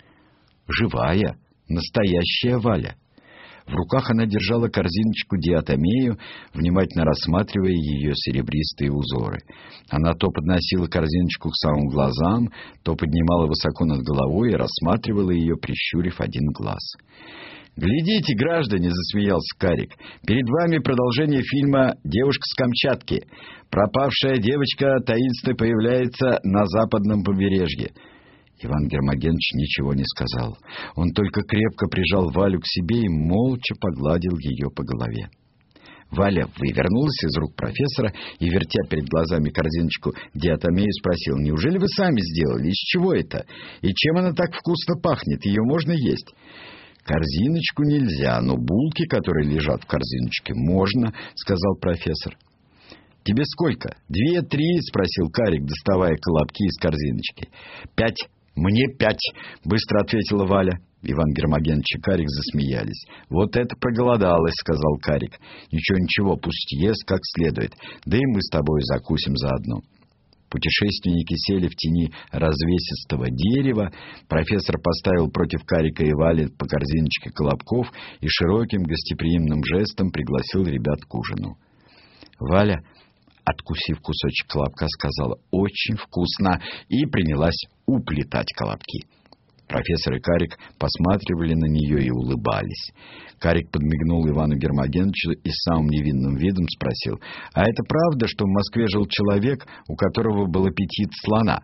Живая, настоящая Валя. В руках она держала корзиночку диатомею, внимательно рассматривая ее серебристые узоры. Она то подносила корзиночку к самым глазам, то поднимала высоко над головой и рассматривала ее, прищурив один глаз. «Глядите, граждане!» — засмеялся Карик. «Перед вами продолжение фильма «Девушка с Камчатки». Пропавшая девочка таинственно появляется на западном побережье». Иван Гермогенович ничего не сказал. Он только крепко прижал Валю к себе и молча погладил ее по голове. Валя вывернулась из рук профессора и, вертя перед глазами корзиночку диатомею, спросил: «Неужели вы сами сделали? Из чего это? И чем она так вкусно пахнет? Ее можно есть?» «Корзиночку нельзя, но булки, которые лежат в корзиночке, можно», — сказал профессор. «Тебе сколько? 2, 3?» — спросил Карик, доставая колобки из корзиночки. 5. «Мне 5», — быстро ответила Валя. Иван Гермогенович и Карик засмеялись. «Вот это проголодалась», — сказал Карик. «Ничего, пусть ест как следует. Да и мы с тобой закусим заодно». Путешественники сели в тени развесистого дерева. Профессор поставил против Карика и Вали по корзиночке колобков и широким гостеприимным жестом пригласил ребят к ужину. Валя, откусив кусочек колобка, сказала: «Очень вкусно», и принялась уплетать колобки. Профессор и Карик посматривали на нее и улыбались. Карик подмигнул Ивану Гермогеновичу и с самым невинным видом спросил: «А это правда, что в Москве жил человек, у которого был аппетит слона?»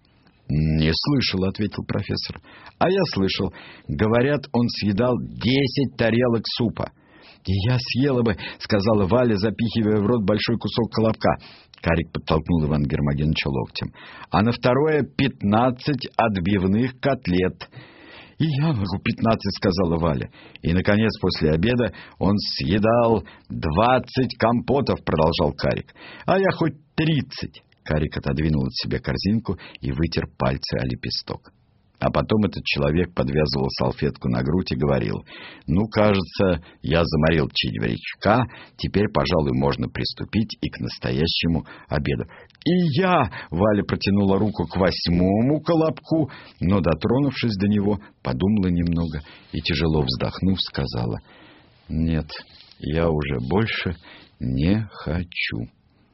«Не слышал», — ответил профессор. «А я слышал. Говорят, он съедал 10 тарелок супа». «И я съела бы», — сказала Валя, запихивая в рот большой кусок колобка. Карик подтолкнул Ивана Гермогеновича локтем. «А на второе 15 отбивных котлет». «И я могу 15», — сказала Валя. «И, наконец, после обеда он съедал 20 компотов», — продолжал Карик. «А я хоть 30». Карик отодвинул от себя корзинку и вытер пальцы о лепесток. А потом этот человек подвязывал салфетку на грудь и говорил: «Ну, кажется, я заморил чебуречка, теперь, пожалуй, можно приступить и к настоящему обеду». «И я!» — Валя протянула руку к 8-му колобку, но, дотронувшись до него, подумала немного и, тяжело вздохнув, сказала: «Нет, я уже больше не хочу».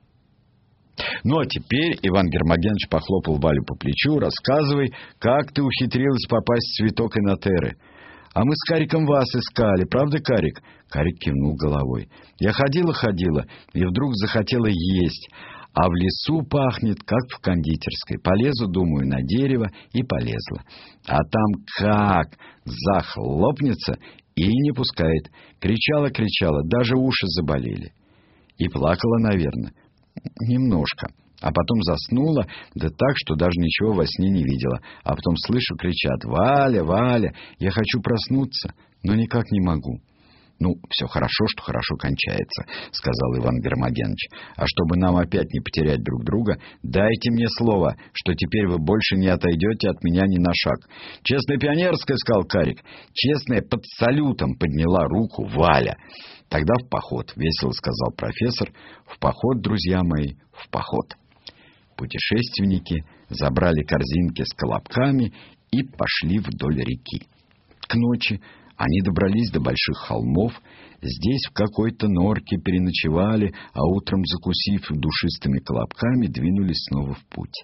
«Ну, а теперь, — Иван Гермогенович похлопал Валю по плечу, — рассказывай, как ты ухитрилась попасть в цветок Инотеры. А мы с Кариком вас искали, правда, Карик?» Карик кивнул головой. «Я ходила, и вдруг захотела есть, а в лесу пахнет, как в кондитерской. Полезу, думаю, на дерево, и полезла. А там как захлопнется и не пускает. Кричала, даже уши заболели. И плакала, наверное. Немножко. А потом заснула, да так, что даже ничего во сне не видела. А потом слышу, кричат: «Валя, Валя, я хочу проснуться, но никак не могу». «Ну, все хорошо, что хорошо кончается», — сказал Иван Гермогенович. «А чтобы нам опять не потерять друг друга, дайте мне слово, что теперь вы больше не отойдете от меня ни на шаг». «Честная пионерская», — сказал Карик. «Честная» под салютом подняла руку Валя. «Тогда в поход», — весело сказал профессор. «В поход, друзья мои, в поход». Путешественники забрали корзинки с колобками и пошли вдоль реки. К ночи они добрались до больших холмов, здесь в какой-то норке переночевали, а утром, закусив душистыми колобками, двинулись снова в путь.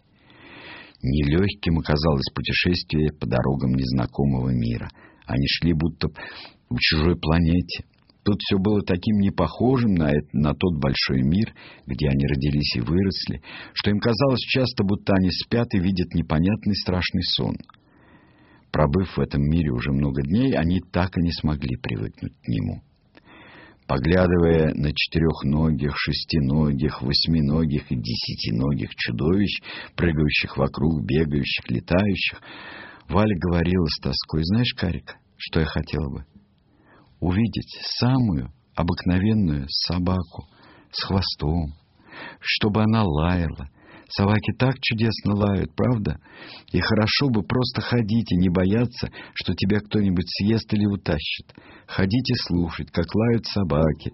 Нелегким оказалось путешествие по дорогам незнакомого мира. Они шли будто в чужой планете. Тут все было таким непохожим на тот большой мир, где они родились и выросли, что им казалось часто, будто они спят и видят непонятный страшный сон. Пробыв в этом мире уже много дней, они так и не смогли привыкнуть к нему. Поглядывая на 4-ногих, 6-ногих, 8-ногих и 10-ногих чудовищ, прыгающих вокруг, бегающих, летающих, Валя говорила с тоской: «Знаешь, Карик, что я хотела бы? Увидеть самую обыкновенную собаку с хвостом, чтобы она лаяла. Собаки так чудесно лают, правда? И хорошо бы просто ходить и не бояться, что тебя кто-нибудь съест или утащит. Ходить и слушать, как лают собаки.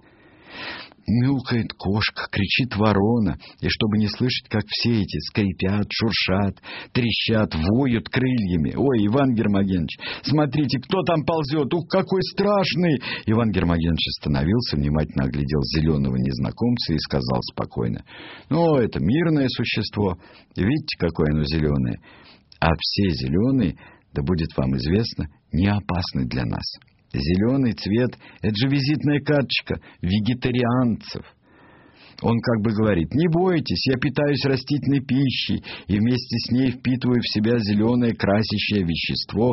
Мяукает кошка, кричит ворона, и чтобы не слышать, как все эти скрипят, шуршат, трещат, воют крыльями. Ой, Иван Гермогенович, смотрите, кто там ползет? Ух, какой страшный!» Иван Гермогенович остановился, внимательно оглядел зеленого незнакомца и сказал спокойно: «Ну, это мирное существо. Видите, какое оно зеленое? А все зеленые, да будет вам известно, не опасны для нас. Зеленый цвет — это же визитная карточка вегетарианцев. Он как бы говорит: не бойтесь, я питаюсь растительной пищей и вместе с ней впитываю в себя зеленое красящее вещество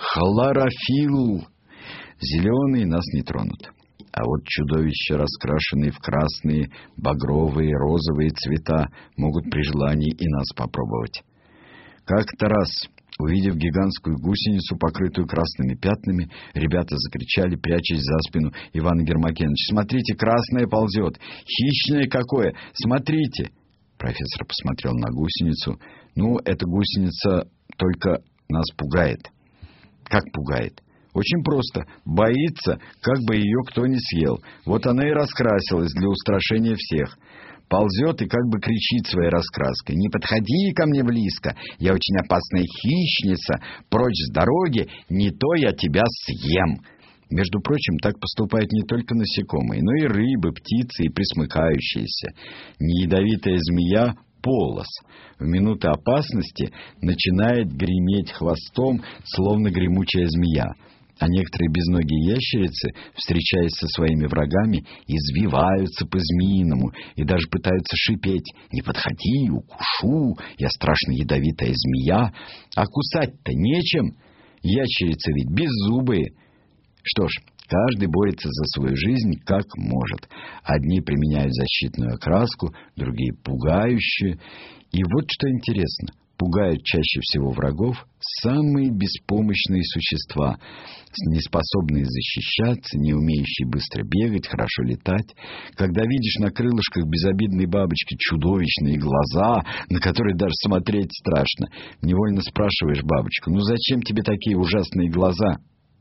хлорофилл. Зеленые нас не тронут. А вот чудовища, раскрашенные в красные, багровые, розовые цвета, могут при желании и нас попробовать». Как-то раз, увидев гигантскую гусеницу, покрытую красными пятнами, ребята закричали, прячась за спину Ивана Гермогеновича: «Смотрите, красное ползет! Хищное какое! Смотрите!» Профессор посмотрел на гусеницу. «Ну, эта гусеница только нас пугает. Как пугает? Очень просто. Боится, как бы ее кто не съел. Вот она и раскрасилась для устрашения всех. Ползет и как бы кричит своей раскраской: «Не подходи ко мне близко, я очень опасная хищница, прочь с дороги, не то я тебя съем». Между прочим, так поступают не только насекомые, но и рыбы, птицы и пресмыкающиеся. Неядовитая змея Полос в минуты опасности начинает греметь хвостом, словно гремучая змея. А некоторые безногие ящерицы, встречаясь со своими врагами, извиваются по-змеиному и даже пытаются шипеть: «Не подходи, укушу, я страшно ядовитая змея». А кусать-то нечем, ящерицы ведь беззубые. Что ж, каждый борется за свою жизнь как может. Одни применяют защитную окраску, другие пугающую. И вот что интересно. Пугают чаще всего врагов самые беспомощные существа, неспособные защищаться, не умеющие быстро бегать, хорошо летать. Когда видишь на крылышках безобидной бабочки чудовищные глаза, на которые даже смотреть страшно, невольно спрашиваешь бабочку: «Ну зачем тебе такие ужасные глаза?»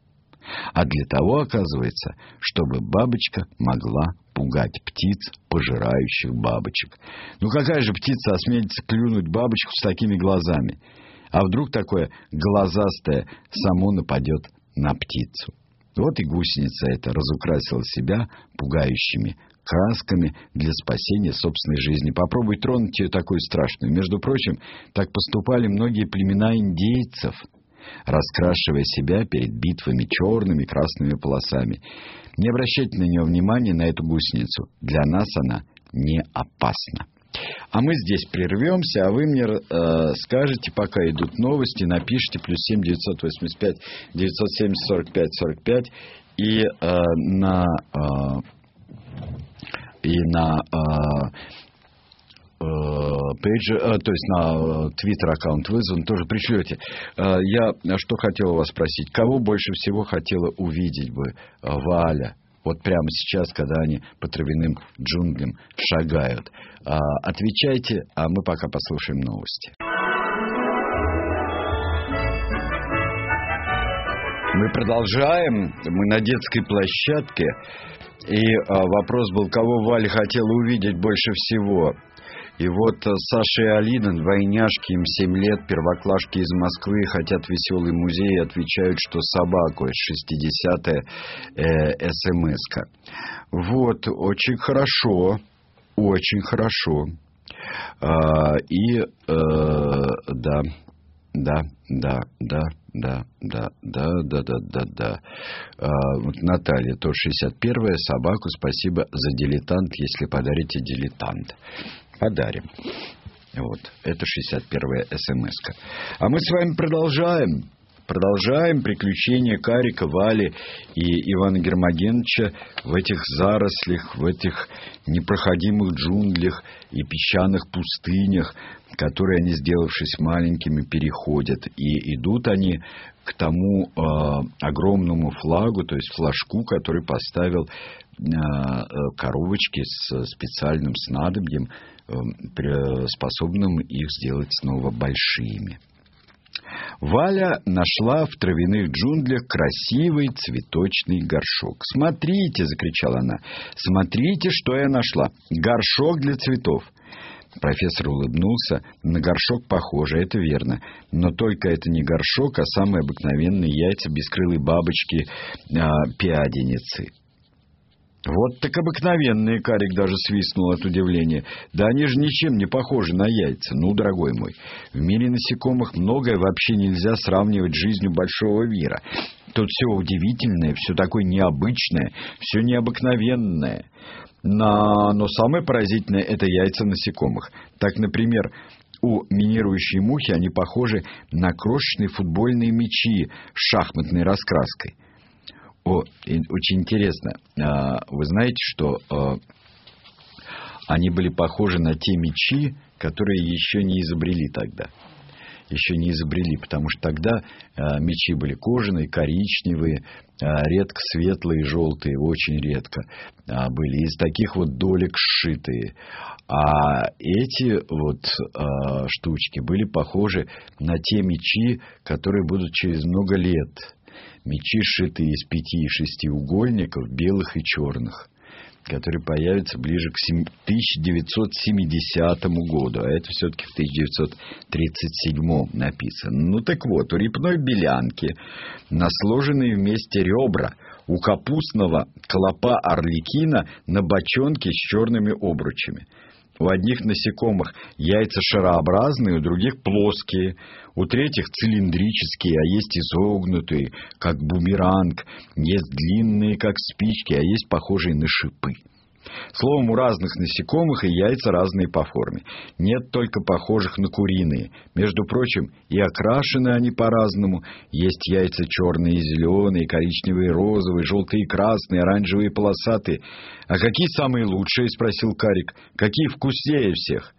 А для того, оказывается, чтобы бабочка могла пугать птиц, пожирающих бабочек. Ну какая же птица осмелится клюнуть бабочку с такими глазами? А вдруг такое глазастое само нападет на птицу? Вот и гусеница эта разукрасила себя пугающими красками для спасения собственной жизни. Попробуй тронуть ее такую страшную. Между прочим, так поступали многие племена индейцев, раскрашивая себя перед битвами черными, красными полосами. Не обращайте на нее внимания, на эту гусеницу. Для нас она не опасна. А мы здесь прервемся, а вы мне скажете, пока идут новости, напишите +7 985 970 45 45 и на пейдж, то есть на твиттер-аккаунт вызван, тоже пришлете. Я что хотел вас спросить. Кого больше всего хотела увидеть бы Валя? Вот прямо сейчас, когда они по травяным джунглям шагают. Отвечайте, а мы пока послушаем новости. Мы продолжаем. Мы на детской площадке. И вопрос был, кого Валя хотела увидеть больше всего. И вот Саша и Алина, двойняшки, им 7 лет, первоклашки из Москвы, хотят веселый музей, отвечают, что собаку, это 60-я СМС-ка. Вот, очень хорошо, очень хорошо. Да. Вот Наталья, то 61-я, собаку, спасибо за дилетант, если подарите дилетант. Подарим. Вот, это 61-я СМС-ка. А мы с вами продолжаем. Продолжаем приключения Карика, Вали и Ивана Гермогеновича в этих зарослях, в этих непроходимых джунглях и песчаных пустынях, которые они, сделавшись маленькими, переходят. И идут они к тому огромному флагу, то есть флажку, который поставил коробочки с специальным снадобьем, способным их сделать снова большими. Валя нашла в травяных джунглях красивый цветочный горшок. «Смотрите!» — закричала она. «Смотрите, что я нашла! Горшок для цветов!» Профессор улыбнулся. «На горшок похоже, это верно. Но только это не горшок, а самые обыкновенные яйца бескрылой бабочки пиаденицы». «Вот так обыкновенные!» — Карик даже свистнул от удивления. «Да они же ничем не похожи на яйца. Ну, дорогой мой, в мире насекомых многое вообще нельзя сравнивать с жизнью большого мира. Тут все удивительное, все такое необычное, все необыкновенное. Но самое поразительное — это яйца насекомых. Так, например, у минирующей мухи они похожи на крошечные футбольные мячи с шахматной раскраской. Очень интересно. Вы знаете, что они были похожи на те мячи, которые еще не изобрели тогда. еще не изобрели, потому что тогда мечи были кожаные, коричневые, редко светлые, желтые, очень редко были из таких вот долек сшитые. А эти вот штучки были похожи на те мечи, которые будут через много лет. Мечи, сшитые из 5 и 6 угольников, белых и черных, которые появятся ближе к 1970 году. А это все-таки в 1937 написано. Ну так вот, у репной белянки на сложенные вместе ребра, у капустного клопа орликина на бочонке с черными обручами. У одних насекомых яйца шарообразные, у других плоские, у третьих цилиндрические, а есть изогнутые, как бумеранг, есть длинные, как спички, а есть похожие на шипы. Словом, у разных насекомых и яйца разные по форме. Нет только похожих на куриные. Между прочим, и окрашены они по-разному. Есть яйца черные и зеленые, коричневые, розовые, желтые и красные, оранжевые и полосатые. «А какие самые лучшие?» — спросил Карик. «Какие вкуснее всех?»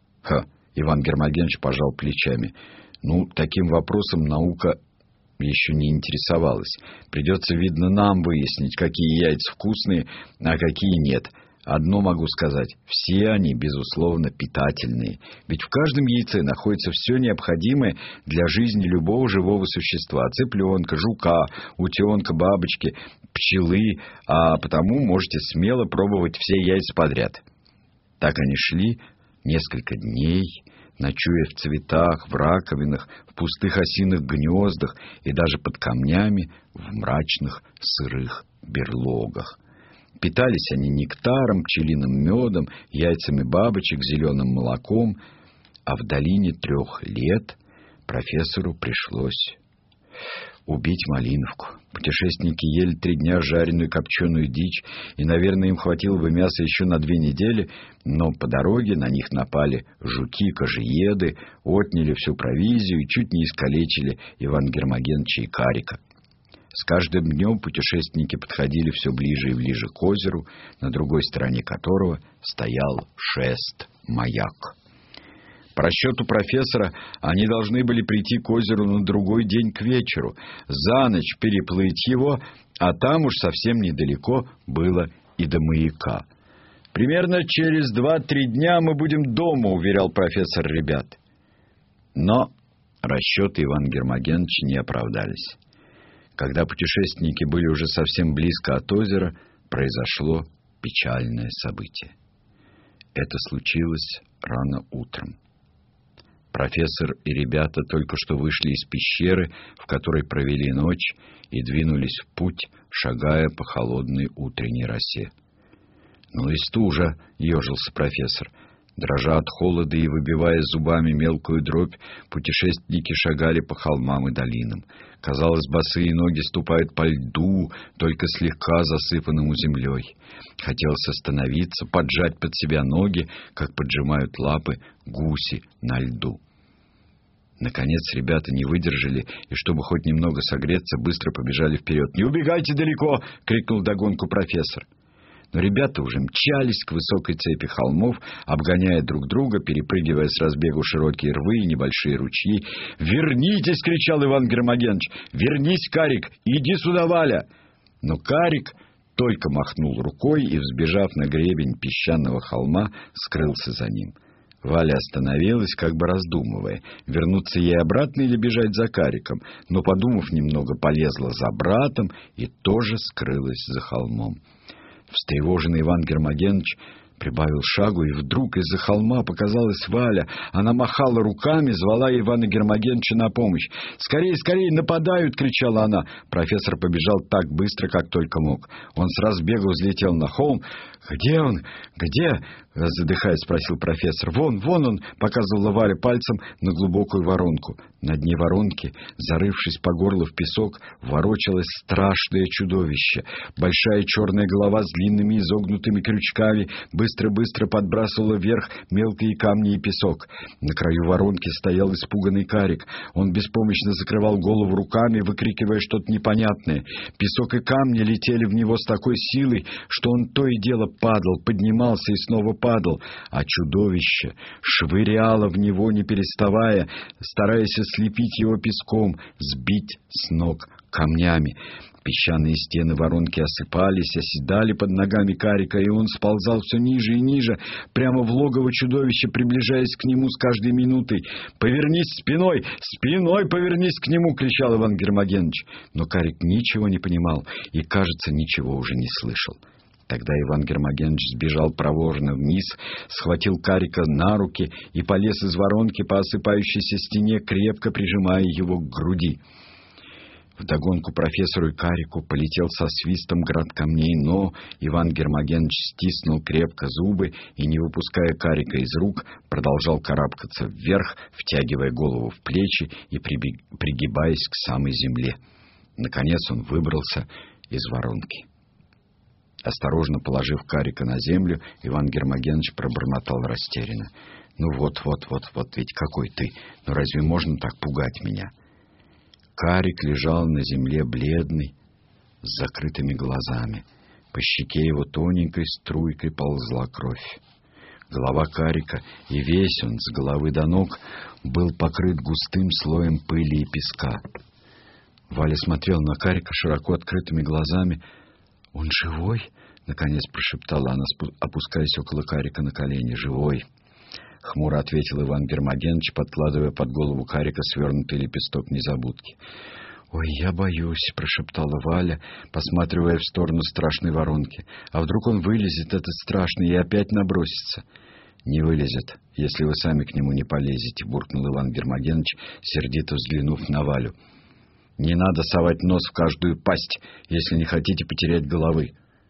Иван Гермогенович пожал плечами. Таким вопросом наука еще не интересовалась. Придется, видно, нам выяснить, какие яйца вкусные, а какие нет. Одно могу сказать: все они, безусловно, питательные. Ведь в каждом яйце находится все необходимое для жизни любого живого существа. Цыпленка, жука, утенка, бабочки, пчелы. А потому можете смело пробовать все яйца подряд. Так они шли несколько дней, ночуя в цветах, в раковинах, в пустых осиных гнездах и даже под камнями в мрачных сырых берлогах. Питались они нектаром, пчелиным медом, яйцами бабочек, зеленым молоком, а в долине 3 лет профессору пришлось убить Малиновку. Путешественники ели 3 дня жареную копченую дичь, и, наверное, им хватило бы мяса еще на 2 недели, но по дороге на них напали жуки-кожиеды, отняли всю провизию и чуть не искалечили Ивана Гермогеновича и Карика. С каждым днем путешественники подходили все ближе и ближе к озеру, на другой стороне которого стоял шест-маяк. По расчету профессора, они должны были прийти к озеру на другой день к вечеру, за ночь переплыть его, а там уж совсем недалеко было и до маяка. «Примерно через 2-3 дня мы будем дома», — уверял профессор ребят. Но расчеты Ивана Гермогеновича не оправдались. Когда путешественники были уже совсем близко от озера, произошло печальное событие. Это случилось рано утром. Профессор и ребята только что вышли из пещеры, в которой провели ночь, и двинулись в путь, шагая по холодной утренней росе. «Ну и стужа!» — ежился профессор. Дрожа от холода и выбивая зубами мелкую дробь, путешественники шагали по холмам и долинам. Казалось, босые ноги ступают по льду, только слегка засыпанному землей. Хотелось остановиться, поджать под себя ноги, как поджимают лапы гуси на льду. Наконец ребята не выдержали, и чтобы хоть немного согреться, быстро побежали вперед. «Не убегайте далеко!» — крикнул вдогонку профессор. Но ребята уже мчались к высокой цепи холмов, обгоняя друг друга, перепрыгивая с разбегу широкие рвы и небольшие ручьи. «Вернитесь!» — кричал Иван Гермогенович. «Вернись, Карик! Иди сюда, Валя!» Но Карик только махнул рукой и, взбежав на гребень песчаного холма, скрылся за ним. Валя остановилась, как бы раздумывая, вернуться ей обратно или бежать за Кариком, но, подумав немного, полезла за братом и тоже скрылась за холмом. Встревоженный Иван Гермогенович прибавил шагу, и вдруг из-за холма показалась Валя. Она махала руками, звала Ивана Гермогеновича на помощь. «Скорее, скорее, нападают!» — кричала она. Профессор побежал так быстро, как только мог. Он с разбегу взлетел на холм. «Где он? Где?» — задыхаясь, спросил профессор. «Вон, вон он!» — показывала Валя пальцем на глубокую воронку. На дне воронки, зарывшись по горло в песок, ворочалось страшное чудовище. Большая черная голова с длинными изогнутыми крючками быстро-быстро подбрасывала вверх мелкие камни и песок. На краю воронки стоял испуганный Карик. Он беспомощно закрывал голову руками, выкрикивая что-то непонятное. Песок и камни летели в него с такой силой, что он то и дело падал, поднимался и снова падал. падал, а чудовище швыряло в него, не переставая, стараясь ослепить его песком, сбить с ног камнями. Песчаные стены воронки осыпались, оседали под ногами Карика, и он сползал все ниже и ниже, прямо в логово чудовища, приближаясь к нему с каждой минутой. «Повернись спиной! Спиной повернись к нему!» — кричал Иван Гермогенович. Но Карик ничего не понимал и, кажется, ничего уже не слышал. Тогда Иван Гермогенович сбежал проворно вниз, схватил Карика на руки и полез из воронки по осыпающейся стене, крепко прижимая его к груди. Вдогонку профессору и Карику полетел со свистом град камней, но Иван Гермогенович стиснул крепко зубы и, не выпуская Карика из рук, продолжал карабкаться вверх, втягивая голову в плечи и пригибаясь к самой земле. Наконец он выбрался из воронки. Осторожно положив Карика на землю, Иван Гермогенович пробормотал растерянно: «Ну вот, ведь какой ты! Ну разве можно так пугать меня?» Карик лежал на земле бледный, с закрытыми глазами. По щеке его тоненькой струйкой ползла кровь. Голова Карика, и весь он с головы до ног, был покрыт густым слоем пыли и песка. Валя смотрел на Карика широко открытыми глазами. «Он живой?» — наконец прошептала она, опускаясь около Карика на колени. «Живой!» — хмуро ответил Иван Гермогенович, подкладывая под голову Карика свернутый лепесток незабудки. «Ой, я боюсь!» — прошептала Валя, посматривая в сторону страшной воронки. «А вдруг он вылезет, этот страшный, и опять набросится?» «Не вылезет, если вы сами к нему не полезете», — буркнул Иван Гермогенович, сердито взглянув на Валю. «Не надо совать нос в каждую пасть, если не хотите потерять головы».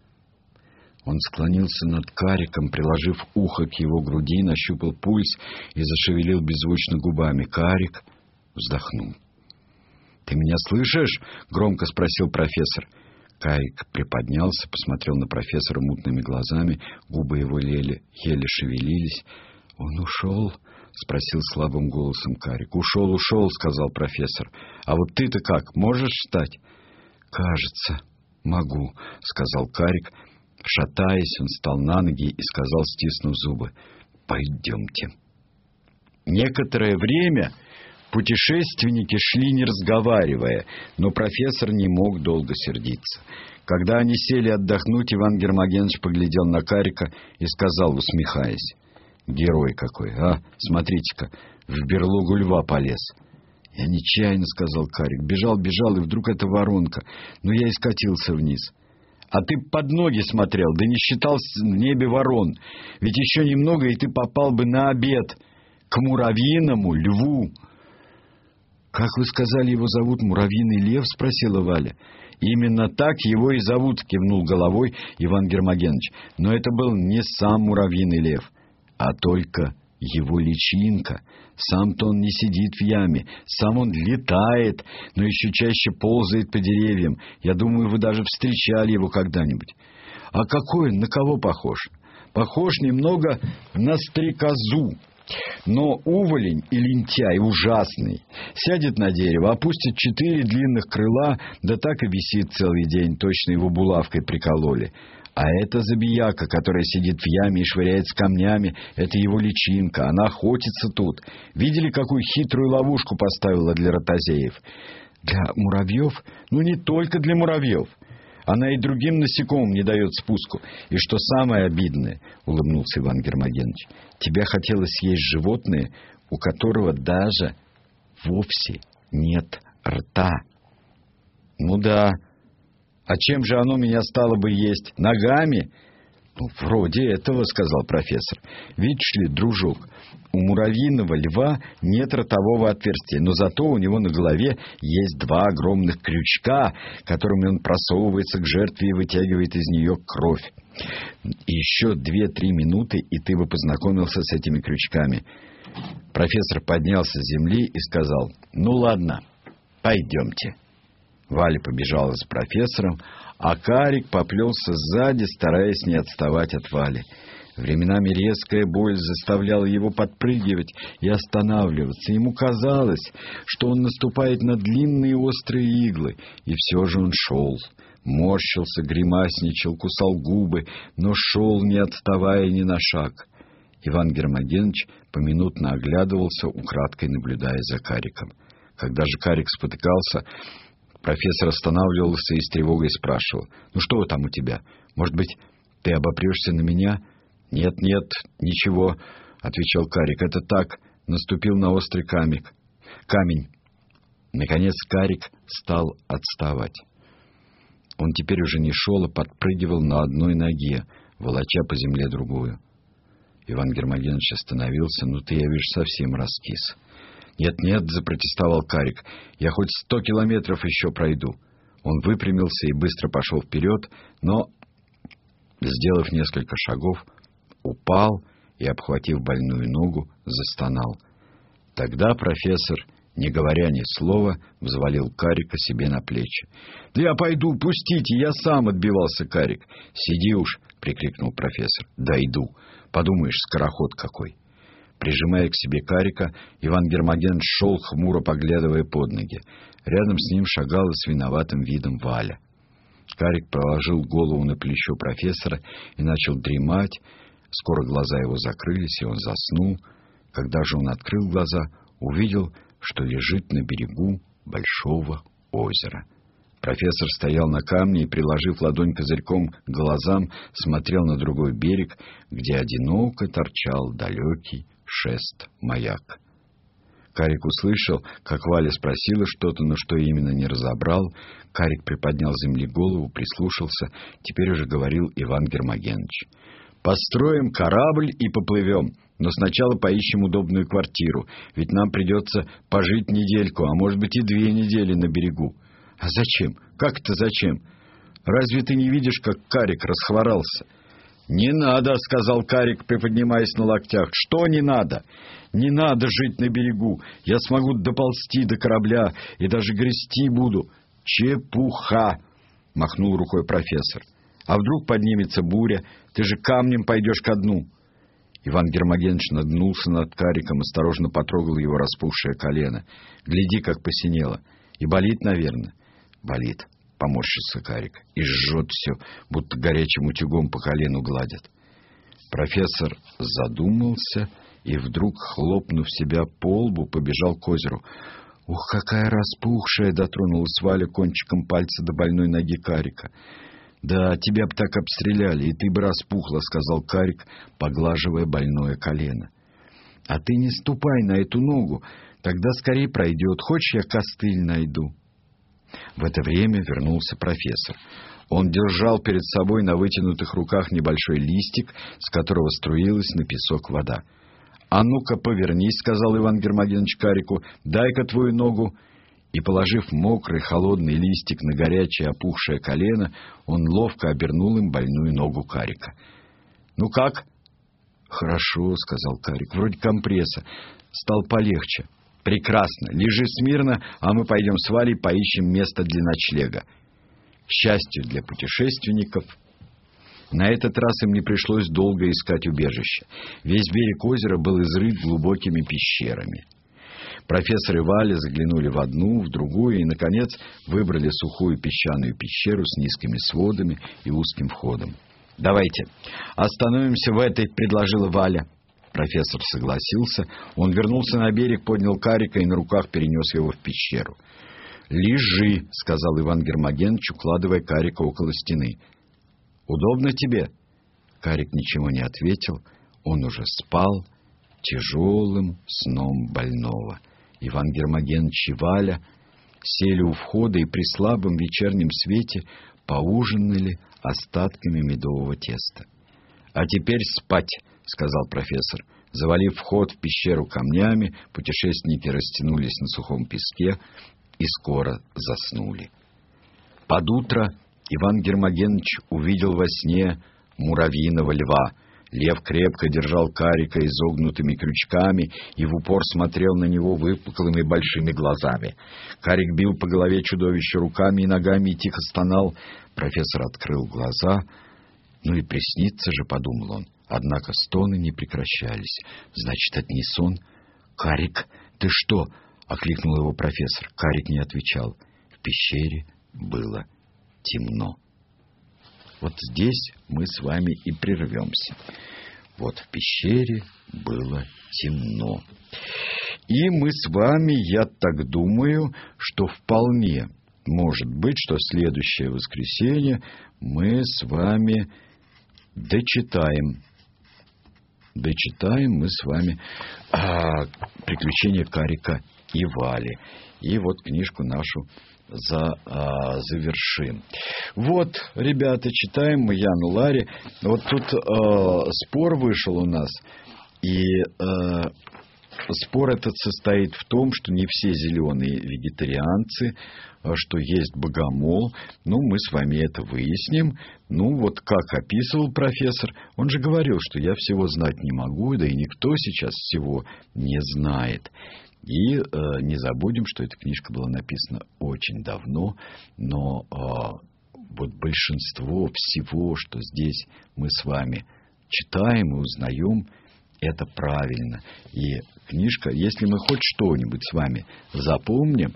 Он склонился над Кариком, приложив ухо к его груди, нащупал пульс и зашевелил беззвучно губами. Карик вздохнул. «Ты меня слышишь?» — громко спросил профессор. Карик приподнялся, посмотрел на профессора мутными глазами, губы его еле шевелились. «Он ушел?» — спросил слабым голосом Карик. «Ушел, — сказал профессор. — А вот ты-то как, можешь встать?» «Кажется, могу», — сказал Карик. Шатаясь, он встал на ноги и сказал, стиснув зубы: «Пойдемте». Некоторое время путешественники шли, не разговаривая, но профессор не мог долго сердиться. Когда они сели отдохнуть, Иван Гермогенович поглядел на Карика и сказал, усмехаясь: «Герой какой, а? Смотрите-ка, в берлогу льва полез». «Я нечаянно, — сказал Карик, — бежал, и вдруг эта воронка, но я и скатился вниз». «А ты под ноги смотрел, да не считал в небе ворон. Ведь еще немного, и ты попал бы на обед к муравьиному льву». «Как вы сказали, его зовут Муравьиный лев?» — спросила Валя. «Именно так его и зовут», — кивнул головой Иван Гермогенович. «Но это был не сам Муравьиный лев, а только его личинка. Сам-то он не сидит в яме, сам он летает, но еще чаще ползает по деревьям. Я думаю, вы даже встречали его когда-нибудь». «А какой он, на кого похож?» «Похож немного на стрекозу. Но уволень и лентяй ужасный. Сядет на дерево, опустит 4 длинных крыла, да так и висит целый день, точно его булавкой прикололи. А эта забияка, которая сидит в яме и швыряется камнями, это его личинка, она охотится тут. Видели, какую хитрую ловушку поставила для ротозеев? Для муравьев? Ну, не только для муравьев. Она и другим насекомым не дает спуску. И что самое обидное, — улыбнулся Иван Гермогенович, — тебя хотелось съесть животное, у которого даже вовсе нет рта». «Ну да. А чем же оно меня стало бы есть? Ногами?» «Ну, вроде этого, — сказал профессор. Видишь ли, дружок, у муравьиного льва нет ротового отверстия, но зато у него на голове есть 2 огромных крючка, которыми он просовывается к жертве и вытягивает из нее кровь. И еще 2-3 минуты, и ты бы познакомился с этими крючками». Профессор поднялся с земли и сказал: «Ну ладно, пойдемте». Валя побежала за профессором, а Карик поплелся сзади, стараясь не отставать от Вали. Временами резкая боль заставляла его подпрыгивать и останавливаться. Ему казалось, что он наступает на длинные острые иглы, и все же он шел. морщился, гримасничал, кусал губы, но шел, не отставая ни на шаг. Иван Гермогенович поминутно оглядывался, украдкой наблюдая за Кариком. Когда же Карик спотыкался, профессор останавливался и с тревогой спрашивал: «Ну что там у тебя? Может быть, ты обопрешься на меня?» «Нет, ничего», — отвечал Карик. «Это так, наступил на острый камень». Наконец Карик стал отставать. Он теперь уже не шел, а подпрыгивал на одной ноге, волоча по земле другую. Иван Гермогенович остановился. «Ну ты, я вижу, совсем раскис». «Нет», — запротестовал Карик, — «я хоть 100 километров еще пройду». Он выпрямился и быстро пошел вперед, но, сделав несколько шагов, упал и, обхватив больную ногу, застонал. Тогда профессор, не говоря ни слова, взвалил Карика себе на плечи. «Да я пойду, пустите, я сам», — отбивался Карик. «Сиди уж», — прикрикнул профессор. «Да иду. Подумаешь, скороход какой». Прижимая к себе Карика, Иван Гермогенович шел, хмуро поглядывая под ноги. Рядом с ним шагала с виноватым видом Валя. Карик положил голову на плечо профессора и начал дремать. Скоро глаза его закрылись, и он заснул. Когда же он открыл глаза, увидел, что лежит на берегу большого озера. Профессор стоял на камне и, приложив ладонь козырьком к глазам, смотрел на другой берег, где одиноко торчал далекий шест-маяк. Карик услышал, как Валя спросила что-то, но что именно не разобрал. Карик приподнял с земли голову, прислушался. Теперь уже говорил Иван Гермогенович. «Построим корабль и поплывем. Но сначала поищем удобную квартиру, ведь нам придется пожить недельку, а может быть и 2 недели на берегу». «А зачем? Как это зачем? Разве ты не видишь, как Карик расхворался?» «Не надо», — сказал Карик, приподнимаясь на локтях. «Что не надо? Не надо жить на берегу. Я смогу доползти до корабля и даже грести буду». «Чепуха!» — махнул рукой профессор. «А вдруг поднимется буря? Ты же камнем пойдешь ко дну». Иван Гермогенович нагнулся над Кариком, осторожно потрогал его распухшее колено. «Гляди, как посинело. И болит, наверное?» «Болит», — поморщился Карик. «И жжет все, будто горячим утюгом по колену гладят». Профессор задумался и вдруг, хлопнув себя по лбу, побежал к озеру. «Ух, какая распухшая!» — дотронулась Валя кончиком пальца до больной ноги Карика. «Да, тебя бы так обстреляли, и ты бы распухла», — сказал Карик, поглаживая больное колено. «А ты не ступай на эту ногу, тогда скорее пройдет. Хочешь, я костыль найду?» В это время вернулся профессор. Он держал перед собой на вытянутых руках небольшой листик, с которого струилась на песок вода. «А ну-ка, повернись», — сказал Иван Гермогенович Карику, — «дай-ка твою ногу». И, положив мокрый холодный листик на горячее опухшее колено, он ловко обернул им больную ногу Карика. «Ну как?» «Хорошо», — сказал Карик, — «вроде компресса. Стал полегче». «Прекрасно. Лежи смирно, а мы пойдем с Валей поищем место для ночлега». К счастью для путешественников, на этот раз им не пришлось долго искать убежище. Весь берег озера был изрыт глубокими пещерами. Профессор и Валя заглянули в одну, в другую и, наконец, выбрали сухую песчаную пещеру с низкими сводами и узким входом. «Давайте остановимся в этой», — предложила Валя. Профессор согласился. Он вернулся на берег, поднял Карика и на руках перенес его в пещеру. «Лежи», — сказал Иван Гермогенович, укладывая Карика около стены. «Удобно тебе?» Карик ничего не ответил. Он уже спал тяжелым сном больного. Иван Гермогенович и Валя сели у входа и при слабом вечернем свете поужинали остатками медового теста. «А теперь спать», — сказал профессор. Завалив вход в пещеру камнями, путешественники растянулись на сухом песке и скоро заснули. Под утро Иван Гермогенович увидел во сне муравьиного льва. Лев крепко держал Карика изогнутыми крючками и в упор смотрел на него выпуклыми большими глазами. Карик бил по голове чудовища руками и ногами и тихо стонал. Профессор открыл глаза. «Ну и приснится же», — подумал он. Однако стоны не прекращались. «Значит, это не сон?» «Карик, ты что?» — окликнул его профессор. Карик не отвечал. В пещере было темно. Вот здесь мы с вами и прервемся. Вот в пещере было темно. И мы с вами, я так думаю, что вполне может быть, что в следующее воскресенье мы с вами дочитаем мы с вами «Приключения Карика и Вали». И вот книжку нашу завершим. Вот, ребята, читаем мы Яну Лари. Вот тут спор вышел у нас. И спор этот состоит в том, что не все зеленые вегетарианцы, что есть богомол. Ну, мы с вами это выясним. Ну, вот как описывал профессор, он же говорил, что я всего знать не могу, да и никто сейчас всего не знает. И не забудем, что эта книжка была написана очень давно, но вот большинство всего, что здесь мы с вами читаем и узнаем, это правильно. И книжка, если мы хоть что-нибудь с вами запомним,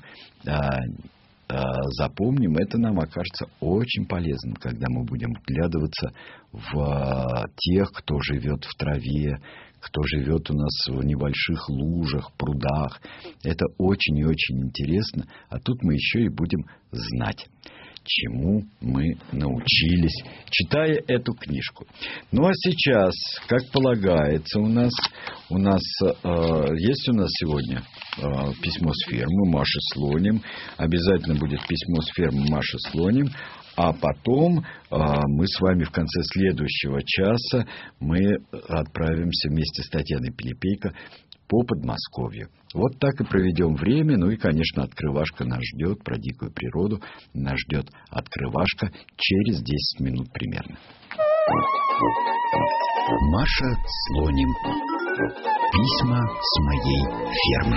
это нам окажется очень полезным, когда мы будем вглядываться в тех, кто живет в траве, кто живет у нас в небольших лужах, прудах. Это очень и очень интересно. А тут мы еще и будем знать, чему мы научились, читая эту книжку. Ну, а сейчас, как полагается, у нас есть у нас сегодня письмо с фермы Маши Слоним. Обязательно будет письмо с фермы Маши Слоним. А потом мы с вами в конце следующего часа мы отправимся вместе с Татьяной Пилипейко по Подмосковью. Вот так и проведем время. Ну и, конечно, открывашка нас ждет, про дикую природу нас ждет открывашка через 10 минут примерно. Маша Слоним. Письма с моей фермы.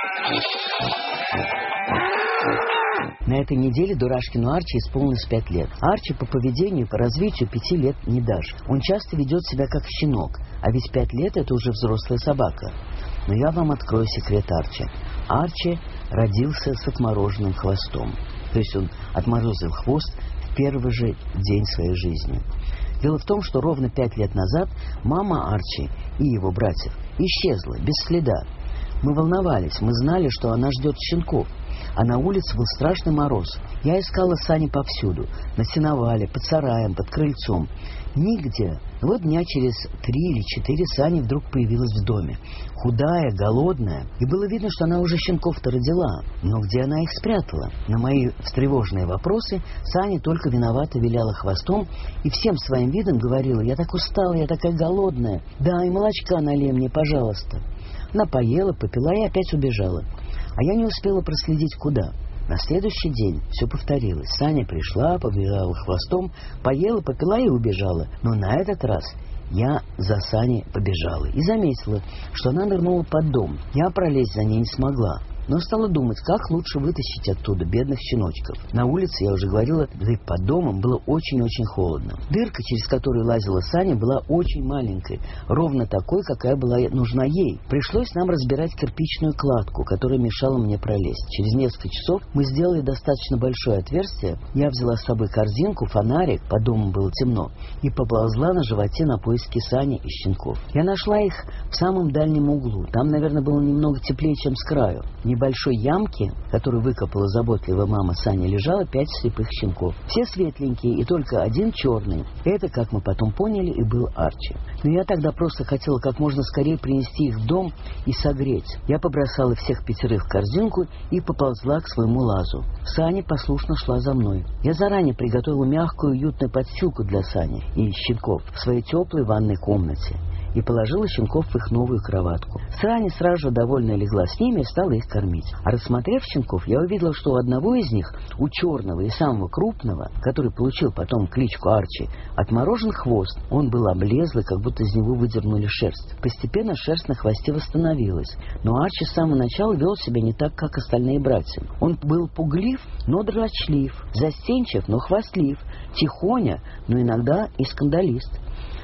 На этой неделе Дурашкину Арчи исполнилось 5 лет. Арчи по поведению, по развитию 5 лет не дашь. Он часто ведет себя как щенок, а ведь 5 лет это уже взрослая собака. Но я вам открою секрет Арчи. Арчи родился с отмороженным хвостом. То есть он отморозил хвост в первый же день своей жизни. Дело в том, что ровно 5 лет назад мама Арчи и его братьев исчезла без следа. Мы волновались, мы знали, что она ждет щенков. А на улице был страшный мороз. Я искала Сани повсюду. На сеновале, под сараем, под крыльцом. Нигде. Вот дня через 3 или 4 Сани вдруг появилась в доме. Худая, голодная. И было видно, что она уже щенков-то родила. Но где она их спрятала? На мои встревоженные вопросы Сани только виновато виляла хвостом и всем своим видом говорила: «Я так устала, я такая голодная. Да, и молочка налей мне, пожалуйста». Она поела, попила и опять убежала. А я не успела проследить, куда. На следующий день все повторилось. Саня пришла, побежала хвостом, поела, попила и убежала. Но на этот раз я за Саней побежала и заметила, что она нырнула под дом. Я пролезть за ней не смогла, но стала думать, как лучше вытащить оттуда бедных щеночков. На улице, я уже говорила, да и под домом было очень-очень холодно. Дырка, через которую лазила Саня, была очень маленькой, ровно такой, какая была нужна ей. Пришлось нам разбирать кирпичную кладку, которая мешала мне пролезть. Через несколько часов мы сделали достаточно большое отверстие. Я взяла с собой корзинку, фонарик, под домом было темно, и поползла на животе на поиски Сани и щенков. Я нашла их в самом дальнем углу. Там, наверное, было немного теплее, чем с краю. В небольшой ямке, которую выкопала заботливая мама Сани, лежало 5 слепых щенков. Все светленькие и только один черный. Это, как мы потом поняли, и был Арчи. Но я тогда просто хотела как можно скорее принести их в дом и согреть. Я побросала всех 5 в корзинку и поползла к своему лазу. Саня послушно шла за мной. Я заранее приготовила мягкую, уютную подстилку для Сани и щенков в своей теплой ванной комнате и положила щенков в их новую кроватку. Саня сразу же довольно легла с ними и стала их кормить. А рассмотрев щенков, я увидела, что у одного из них, у черного и самого крупного, который получил потом кличку Арчи, отморожен хвост. Он был облезлый, как будто из него выдернули шерсть. Постепенно шерсть на хвосте восстановилась, но Арчи с самого начала вел себя не так, как остальные братья. Он был пуглив, но дрочлив, застенчив, но хвастлив, тихоня, но иногда и скандалист.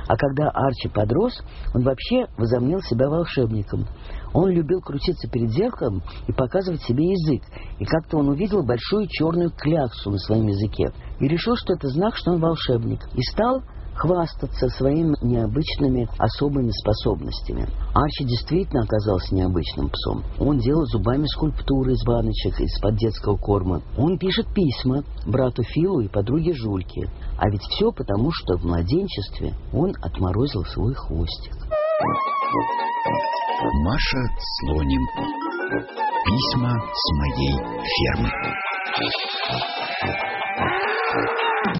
А когда Арчи подрос, он вообще возомнил себя волшебником. Он любил крутиться перед зеркалом и показывать себе язык. И как-то он увидел большую черную кляксу на своем языке. И решил, что это знак, что он волшебник. И стал хвастаться своими необычными особыми способностями. Арчи действительно оказался необычным псом. Он делает зубами скульптуры из баночек, из-под детского корма. Он пишет письма брату Филу и подруге Жульке. А ведь все потому, что в младенчестве он отморозил свой хвостик. Маша Слоним. Письма с моей фермы.